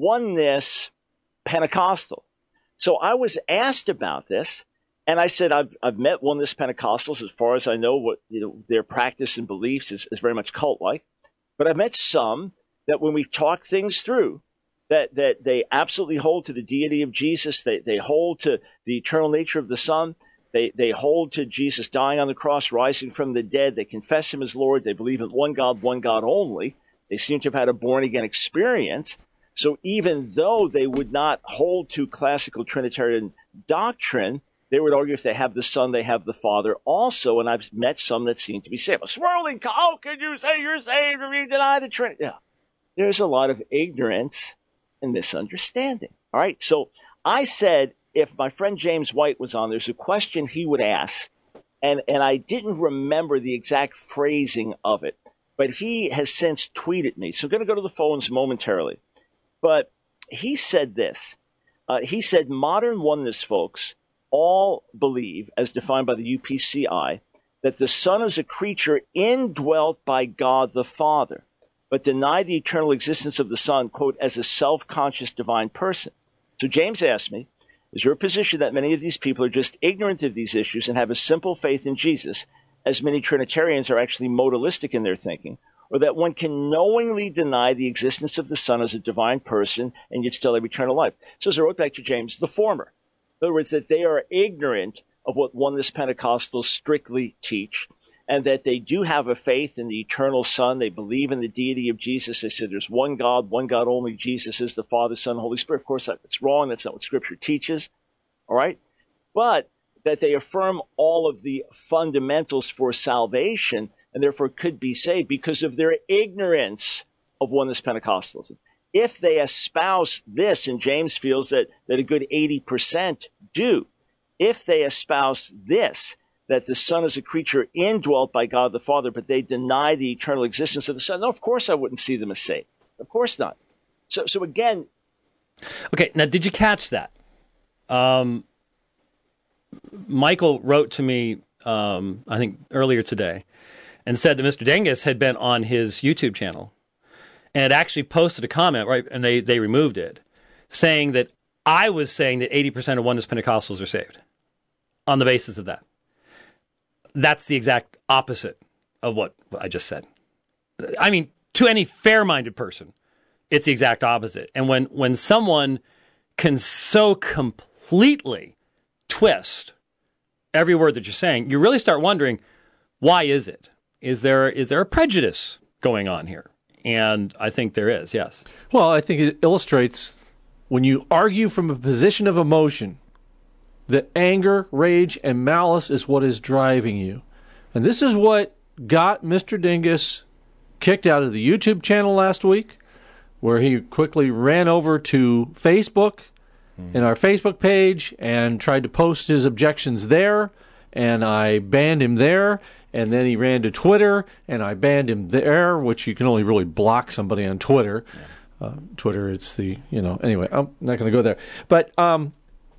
Oneness Pentecostals? So I was asked about this, and I said I've I've met Oneness Pentecostals. As far as I know, what you know, their practice and beliefs is, is very much cult-like. But I've met some that when we talk things through, that that they absolutely hold to the deity of Jesus. They they hold to the eternal nature of the Son. They they hold to Jesus dying on the cross, rising from the dead. They confess him as Lord. They believe in one God, one God only. They seem to have had a born-again experience. So even though they would not hold to classical Trinitarian doctrine, they would argue if they have the Son, they have the Father also. And I've met some that seem to be saved. A swirling, how can you say you're saved if you deny the Trinity? Yeah. There's a lot of ignorance and misunderstanding. All right. So I said, if my friend James White was on, there's a question he would ask. And, and I didn't remember the exact phrasing of it. but he has since tweeted me. So I'm going to go to the phones momentarily. But he said this. Uh, he said, modern oneness folks all believe, as defined by the U P C I, that the Son is a creature indwelt by God the Father, but deny the eternal existence of the Son, quote, as a self-conscious divine person. So James asked me, is your position that many of these people are just ignorant of these issues and have a simple faith in Jesus, as many Trinitarians are actually modalistic in their thinking, or that one can knowingly deny the existence of the Son as a divine person and yet still have eternal life? So as I wrote back to James, the former. In other words, that they are ignorant of what oneness Pentecostals strictly teach, and that they do have a faith in the eternal Son. They believe in the deity of Jesus. They said there's one God, one God only. Jesus is the Father, Son, Holy Spirit. Of course, that's wrong. That's not what Scripture teaches. All right? But that they affirm all of the fundamentals for salvation and therefore could be saved because of their ignorance of oneness Pentecostalism. If they espouse this, and James feels that, that a good eighty percent do, if they espouse this, that the Son is a creature indwelt by God the Father, but they deny the eternal existence of the Son, no, of course I wouldn't see them as saved. Of course not. So, so again... Okay, now did you catch that? Um, Michael wrote to me, um, I think, earlier today, and said that Mister Dingus had been on his YouTube channel and had actually posted a comment, right, and they, they removed it, saying that I was saying that eighty percent of oneness Pentecostals are saved on the basis of that. That's the exact opposite of what I just said. I mean, to any fair-minded person, it's the exact opposite. And when, when someone can so completely twist every word that you're saying, you really start wondering, why is it? Is there is there a prejudice going on here? And I think there is, yes. Well, I think it illustrates when you argue from a position of emotion, that anger, rage, and malice is what is driving you. And this is what got Mister Dingus kicked out of the YouTube channel last week, where he quickly ran over to Facebook mm. and our Facebook page and tried to post his objections there, and I banned him there. And then he ran to Twitter, and I banned him there, which you can only really block somebody on Twitter. Yeah. Uh, Twitter, it's the, you know, anyway, I'm not going to go there. But um,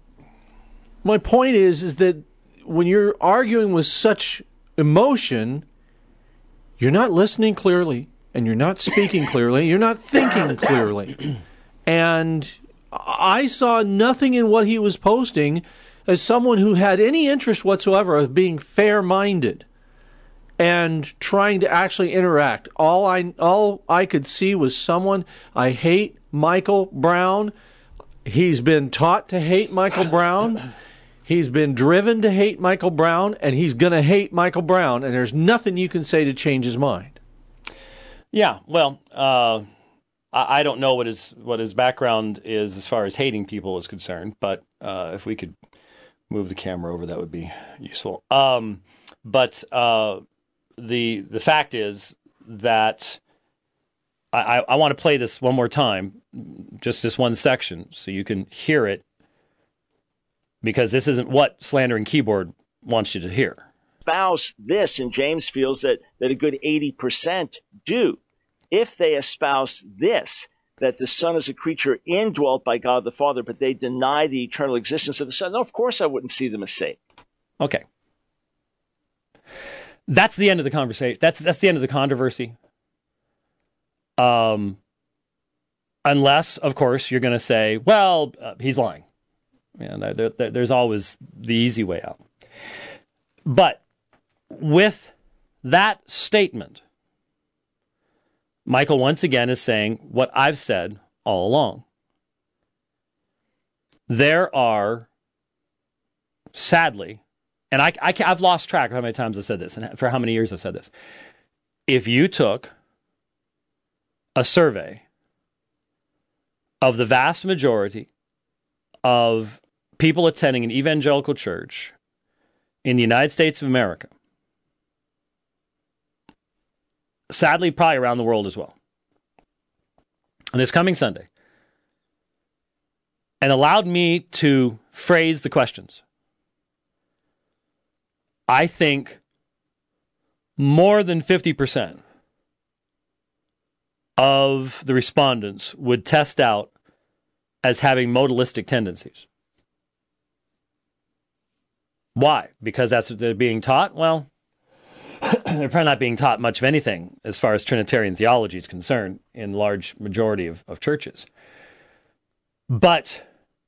my point is, is that when you're arguing with such emotion, you're not listening clearly, and you're not speaking clearly, you're not thinking clearly. And I saw nothing in what he was posting as someone who had any interest whatsoever of being fair-minded and trying to actually interact. All I all I could see was someone, I hate Michael Brown. He's been taught to hate Michael Brown. He's been driven to hate Michael Brown, and he's going to hate Michael Brown, and there's nothing you can say to change his mind. Yeah, well, uh, I, I don't know what his, what his background is as far as hating people is concerned, but uh, if we could move the camera over, that would be useful. Um, but... Uh, The the fact is that I, I, I want to play this one more time, just this one section, so you can hear it, because this isn't what Slandering Keyboard wants you to hear. Espouse this, and James feels that, that a good eighty percent do. If they espouse this, that the Son is a creature indwelt by God the Father, but they deny the eternal existence of the Son, no, of course I wouldn't see them as saved. Okay. That's the end of the conversation. That's that's the end of the controversy. Um, unless, of course, you're going to say, well, uh, he's lying. And there, there, there's always the easy way out. But with that statement, Michael once again is saying what I've said all along. There are, sadly, and I, I, I've lost track of how many times I've said this and for how many years I've said this. If you took a survey of the vast majority of people attending an evangelical church in the United States of America, sadly, probably around the world as well, on this coming Sunday, and allowed me to phrase the questions, I think more than fifty percent of the respondents would test out as having modalistic tendencies. Why? Because that's what they're being taught? Well, they're probably not being taught much of anything as far as Trinitarian theology is concerned in large majority of, of churches. But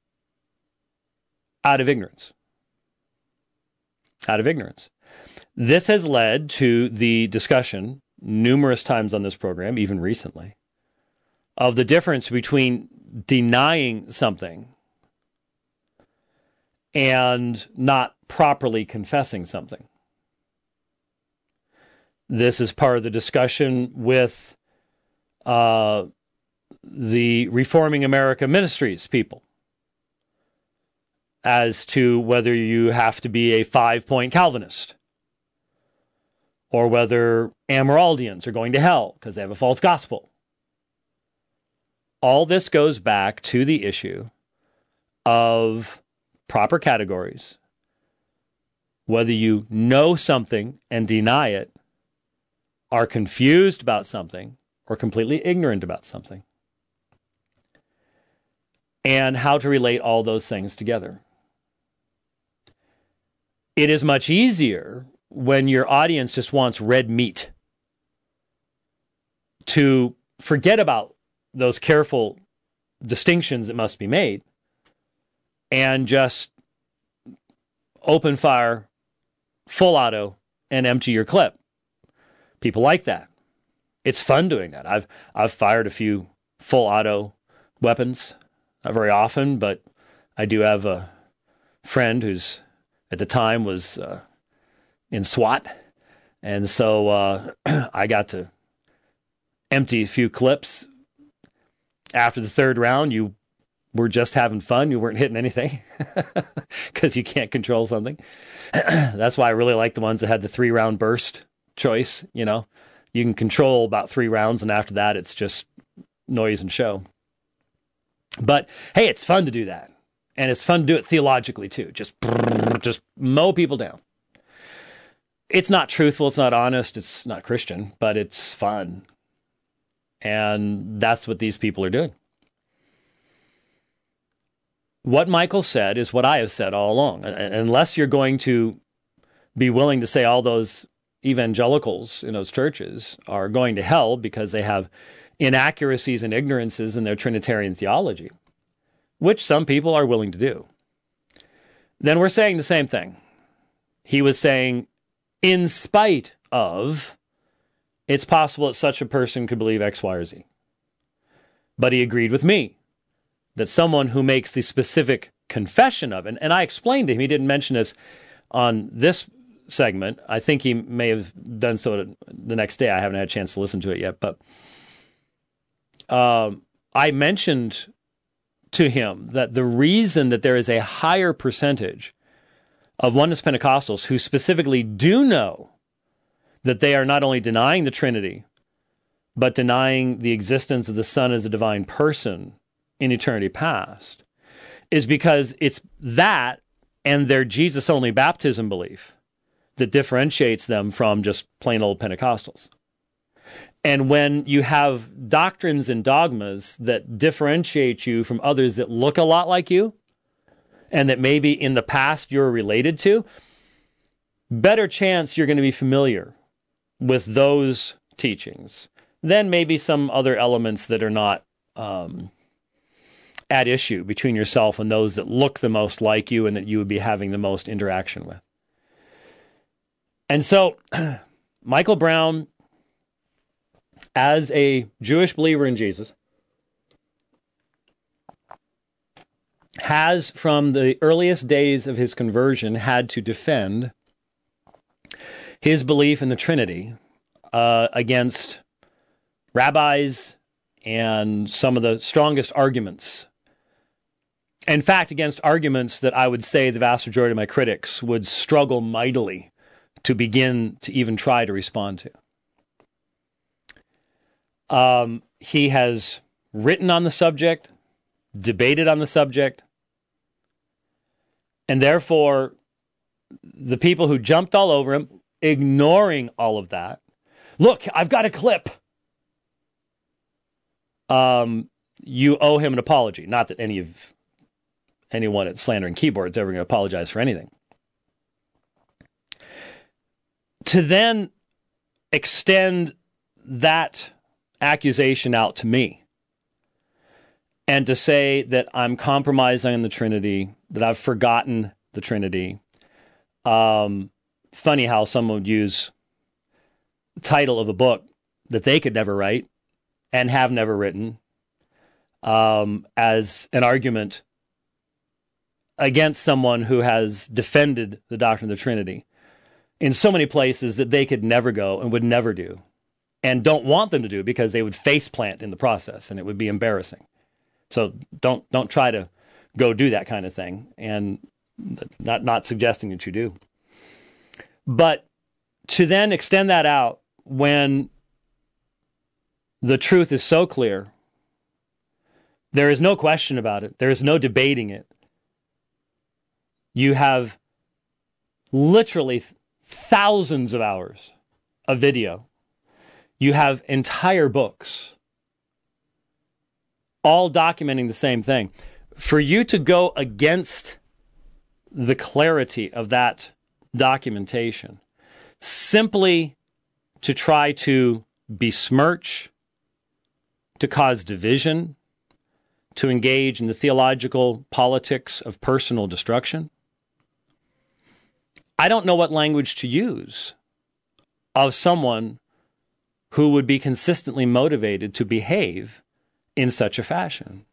out of ignorance. Out of ignorance. This has led to the discussion numerous times on this program, even recently, of the difference between denying something and not properly confessing something. This is part of the discussion with uh, the Reforming America Ministries people as to whether you have to be a five-point Calvinist or whether Amyraldians are going to hell because they have a false gospel. All this goes back to the issue of proper categories, whether you know something and deny it, are confused about something, or completely ignorant about something, and how to relate all those things together. It is much easier when your audience just wants red meat to forget about those careful distinctions that must be made and just open fire, full auto, and empty your clip. People like that. It's fun doing that. I've I've fired a few full auto weapons, not very often, but I do have a friend who's at the time was uh, in SWAT, and so uh, I got to empty a few clips. After the third round, you were just having fun. You weren't hitting anything because you can't control something. That's why I really like the ones that had the three-round burst choice. You know, you can control about three rounds, and after that, it's just noise and show. But hey, it's fun to do that, and it's fun to do it theologically too. Just, just mow people down. It's not truthful. It's not honest. It's not Christian, but it's fun, and that's what these people are doing. What Michael said is what I have said all along. Unless you're going to be willing to say all those evangelicals in those churches are going to hell because they have inaccuracies and ignorances in their Trinitarian theology, which some people are willing to do, then we're saying the same thing. He was saying, in spite of, it's possible that such a person could believe X, Y, or Z. But he agreed with me that someone who makes the specific confession of it, and I explained to him, he didn't mention this on this segment. I think he may have done so the next day. I haven't had a chance to listen to it yet, but um, I mentioned to him that the reason that there is a higher percentage of Oneness Pentecostals who specifically do know that they are not only denying the Trinity, but denying the existence of the Son as a divine person in eternity past, is because it's that and their Jesus-only baptism belief that differentiates them from just plain old Pentecostals. And when you have doctrines and dogmas that differentiate you from others that look a lot like you, and that maybe in the past you're related to, better chance you're going to be familiar with those teachings than maybe some other elements that are not um, at issue between yourself and those that look the most like you and that you would be having the most interaction with. And so, Michael Brown, as a Jewish believer in Jesus, has from the earliest days of his conversion had to defend his belief in the Trinity uh, against rabbis and some of the strongest arguments. In fact, against arguments that I would say the vast majority of my critics would struggle mightily to begin to even try to respond to. Um, he has written on the subject, debated on the subject, and therefore the people who jumped all over him, ignoring all of that, look, I've got a clip. um, you owe him an apology. Not that any of anyone at Slandering Keyboard is ever going to apologize for anything. To then extend that accusation out to me and to say that I'm compromising on the Trinity, that I've forgotten the Trinity. Um, funny how someone would use the title of a book that they could never write and have never written um, as an argument against someone who has defended the doctrine of the Trinity in so many places that they could never go and would never do, and don't want them to do because they would face plant in the process and it would be embarrassing. So don't don't try to go do that kind of thing, and not not suggesting that you do. But to then extend that out when the truth is so clear, there is no question about it, there is no debating it. You have literally thousands of hours of video. You have entire books, all documenting the same thing. For you to go against the clarity of that documentation, simply to try to besmirch, to cause division, to engage in the theological politics of personal destruction, I don't know what language to use of someone who would be consistently motivated to behave in such a fashion.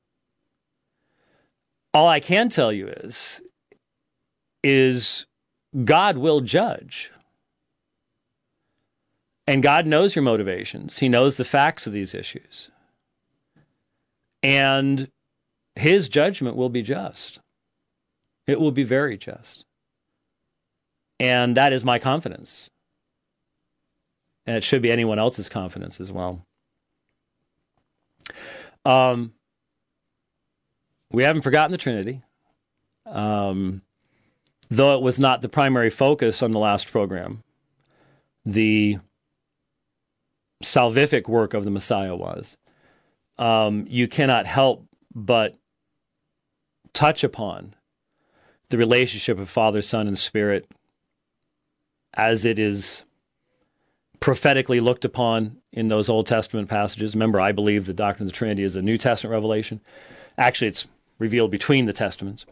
All I can tell you is, is God will judge. And God knows your motivations. He knows the facts of these issues. And his judgment will be just. It will be very just. And that is my confidence. And it should be anyone else's confidence as well. Um, we haven't forgotten the Trinity. Um, though it was not the primary focus on the last program, the salvific work of the Messiah was. Um, you cannot help but touch upon the relationship of Father, Son, and Spirit as it is prophetically looked upon in those Old Testament passages. Remember, I believe the doctrine of the Trinity is a New Testament revelation. Actually, it's revealed between the Testaments.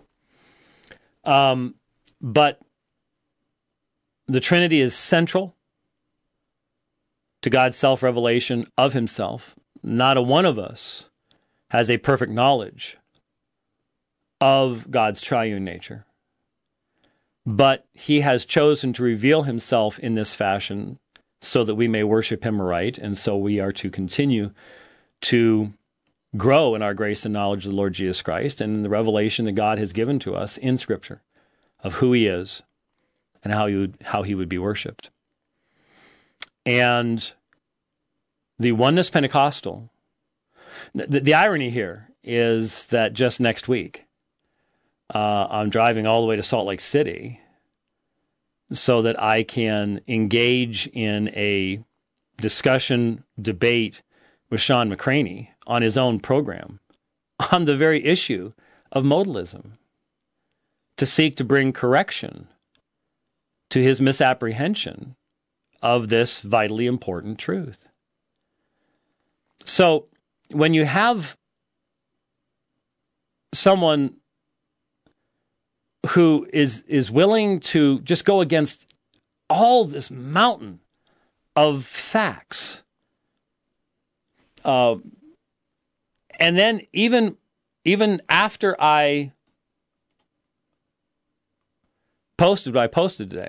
Um, but the Trinity is central to God's self-revelation of himself. Not a one of us has a perfect knowledge of God's triune nature. But he has chosen to reveal himself in this fashion so that we may worship him aright, and so we are to continue to grow in our grace and knowledge of the Lord Jesus Christ and in the revelation that God has given to us in Scripture of who he is and how he would, how he would be worshipped. And the Oneness Pentecostal, the, the irony here is that just next week, Uh, I'm driving all the way to Salt Lake City so that I can engage in a discussion, debate with Sean McCraney on his own program on the very issue of modalism, to seek to bring correction to his misapprehension of this vitally important truth. So when you have someone who is is willing to just go against all this mountain of facts, uh, and then even even after I posted what I posted today,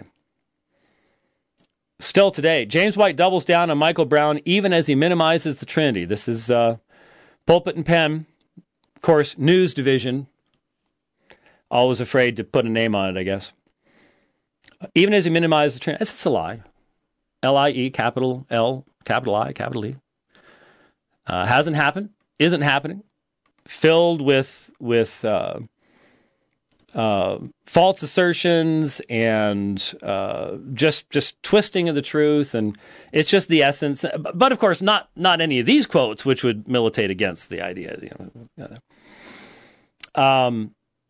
still today, James White doubles down on Michael Brown even as he minimizes the Trinity. This is uh, Pulpit and Pen, of course, news division. Always afraid to put a name on it, I guess. Even as he minimizes the Trinity, it's just a lie. L I E, capital L, capital I, capital E. Uh, hasn't happened, isn't happening. Filled with with uh, uh, false assertions and uh, just just twisting of the truth, and it's just the essence. But of course, not not any of these quotes, which would militate against the idea. You know. Um.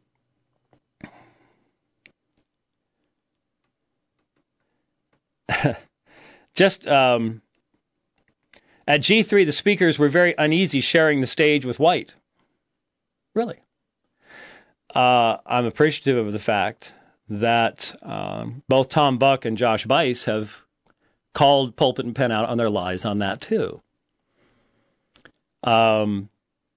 Just um, at G three, the speakers were very uneasy sharing the stage with White. Really. Uh, I'm appreciative of the fact that um, both Tom Buck and Josh Buice have called Pulpit and Pen out on their lies on that too. Um,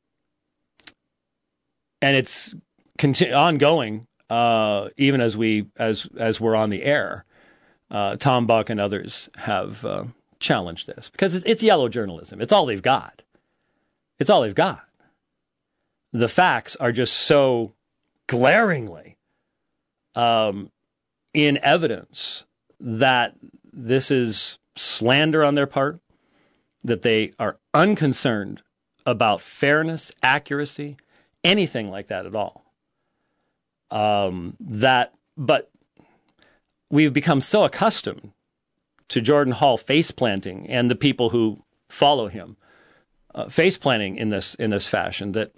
and it's conti- ongoing uh, even as we as as we're on the air. Uh, Tom Buck and others have uh, challenged this because it's, it's yellow journalism. It's all they've got. It's all they've got. The facts are just so glaringly um, in evidence that this is slander on their part, that they are unconcerned about fairness, accuracy, anything like that at all. Um, that, but we've become so accustomed to Jordan Hall face planting and the people who follow him uh, face planting in this in this fashion that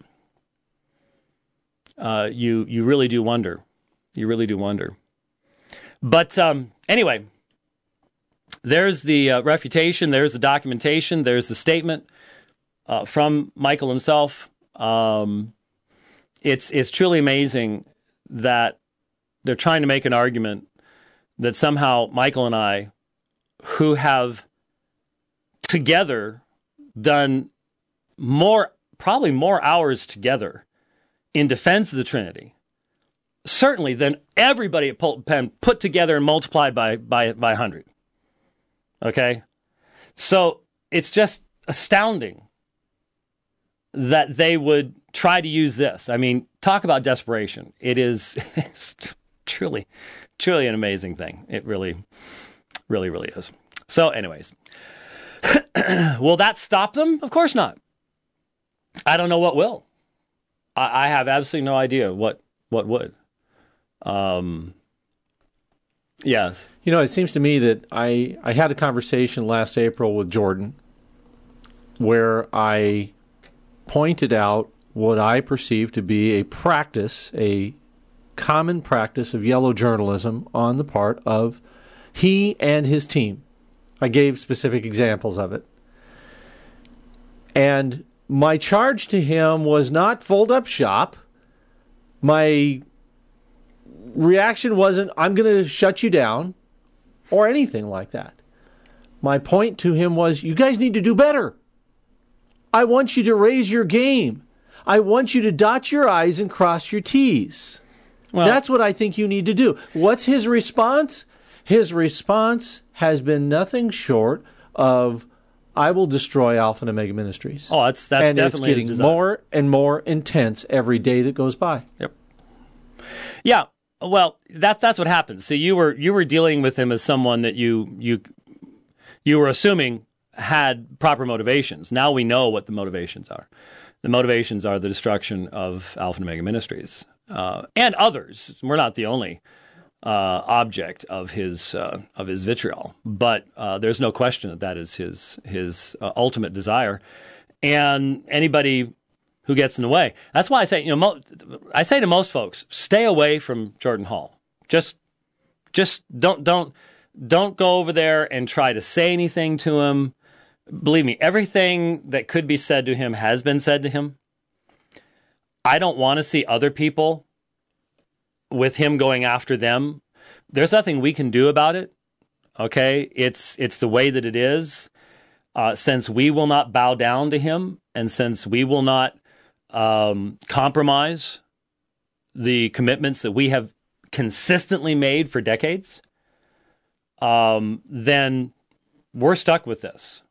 uh, you you really do wonder, you really do wonder. But um, anyway, there's the uh, refutation, there's the documentation, there's the statement uh, from Michael himself. Um, it's it's truly amazing that they're trying to make an argument that somehow Michael and I, who have together done more, probably more hours together in defense of the Trinity, certainly than everybody at Pulpit Pen put together and multiplied by by by one hundred. Okay? So it's just astounding that they would try to use this. I mean, talk about desperation. It is it's truly, truly an amazing thing. It really, really, really is. So anyways, will that stop them? Of course not. I don't know what will. I, I have absolutely no idea what, what would. Um, yes. You know, it seems to me that I, I had a conversation last April with Jordan where I pointed out what I perceive to be a practice, a common practice of yellow journalism on the part of he and his team. I gave specific examples of it. And my charge to him was not fold up shop. My reaction wasn't, I'm going to shut you down or anything like that. My point to him was, you guys need to do better. I want you to raise your game. I want you to dot your I's and cross your T's. Well, that's what I think you need to do. What's his response? His response has been nothing short of, I will destroy Alpha and Omega Ministries. Oh, that's that's and definitely it's getting more and more intense every day that goes by. Yep. Yeah. Well, that's that's what happens. So you were you were dealing with him as someone that you you you were assuming had proper motivations. Now we know what the motivations are. The motivations are the destruction of Alpha and Omega Ministries uh, and others. We're not the only uh, object of his uh, of his vitriol, but uh, there's no question that that is his his uh, ultimate desire. And anybody who gets in the way, that's why I say, you know, mo- I say to most folks, stay away from Jordan Hall. Just just don't don't don't go over there and try to say anything to him. Believe me, everything that could be said to him has been said to him. I don't want to see other people with him going after them. There's nothing we can do about it. Okay, it's it's the way that it is. Uh, since we will not bow down to him, and since we will not um, compromise the commitments that we have consistently made for decades, um, then we're stuck with this.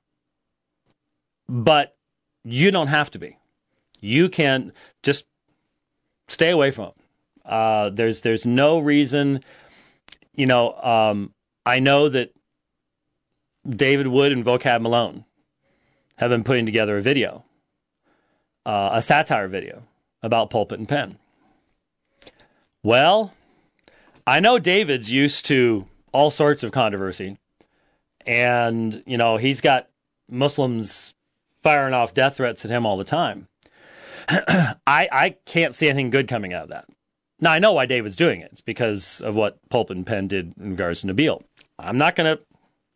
But you don't have to be. You can just stay away from it. Uh, there's there's no reason. You know, um, I know that David Wood and Vocab Malone have been putting together a video, uh, a satire video about Pulpit and Pen. Well, I know David's used to all sorts of controversy. And, you know, he's got Muslims firing off death threats at him all the time. I, I can't see anything good coming out of that. Now, I know why David's doing it. It's because of what Pulpit and Penn did in regards to Nabil. I'm not going to...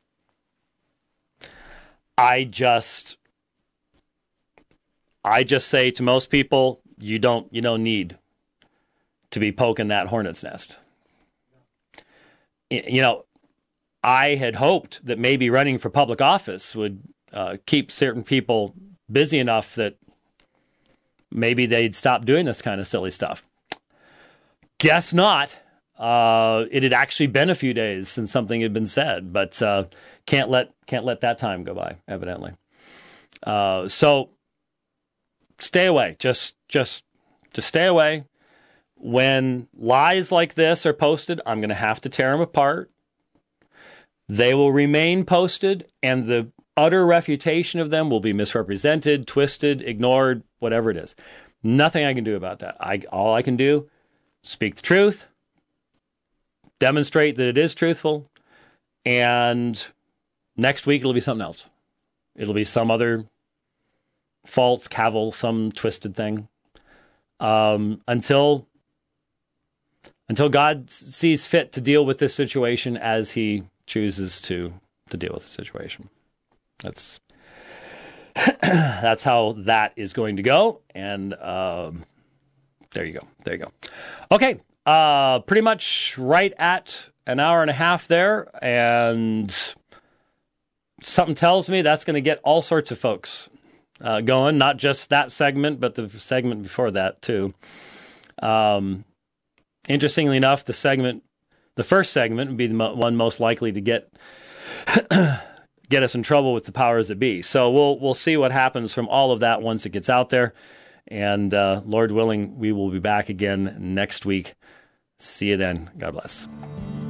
I just... I just say to most people, you don't, you don't need to be poking that hornet's nest. You know, I had hoped that maybe running for public office would uh, keep certain people busy enough that maybe they'd stop doing this kind of silly stuff. Guess not. Uh, it had actually been a few days since something had been said, but uh, can't let can't let that time go by, evidently. Uh, so stay away. Just just just stay away. When lies like this are posted, I'm going to have to tear them apart. They will remain posted, and the utter refutation of them will be misrepresented, twisted, ignored, whatever it is. Nothing I can do about that. I, all I can do, speak the truth, demonstrate that it is truthful, and next week it'll be something else. It'll be some other false cavil, some twisted thing. Um, until... Until God sees fit to deal with this situation as he chooses to, to deal with the situation. That's that's how that is going to go. And um, there you go. There you go. Okay. Uh, pretty much right at an hour and a half there. And something tells me that's going to get all sorts of folks uh, going. Not just that segment, but the segment before that too. Um Interestingly enough, the segment, the first segment would be the mo- one most likely to get get us in trouble with the powers that be. So we'll we'll see what happens from all of that once it gets out there. And uh, Lord willing, we will be back again next week. See you then. God bless.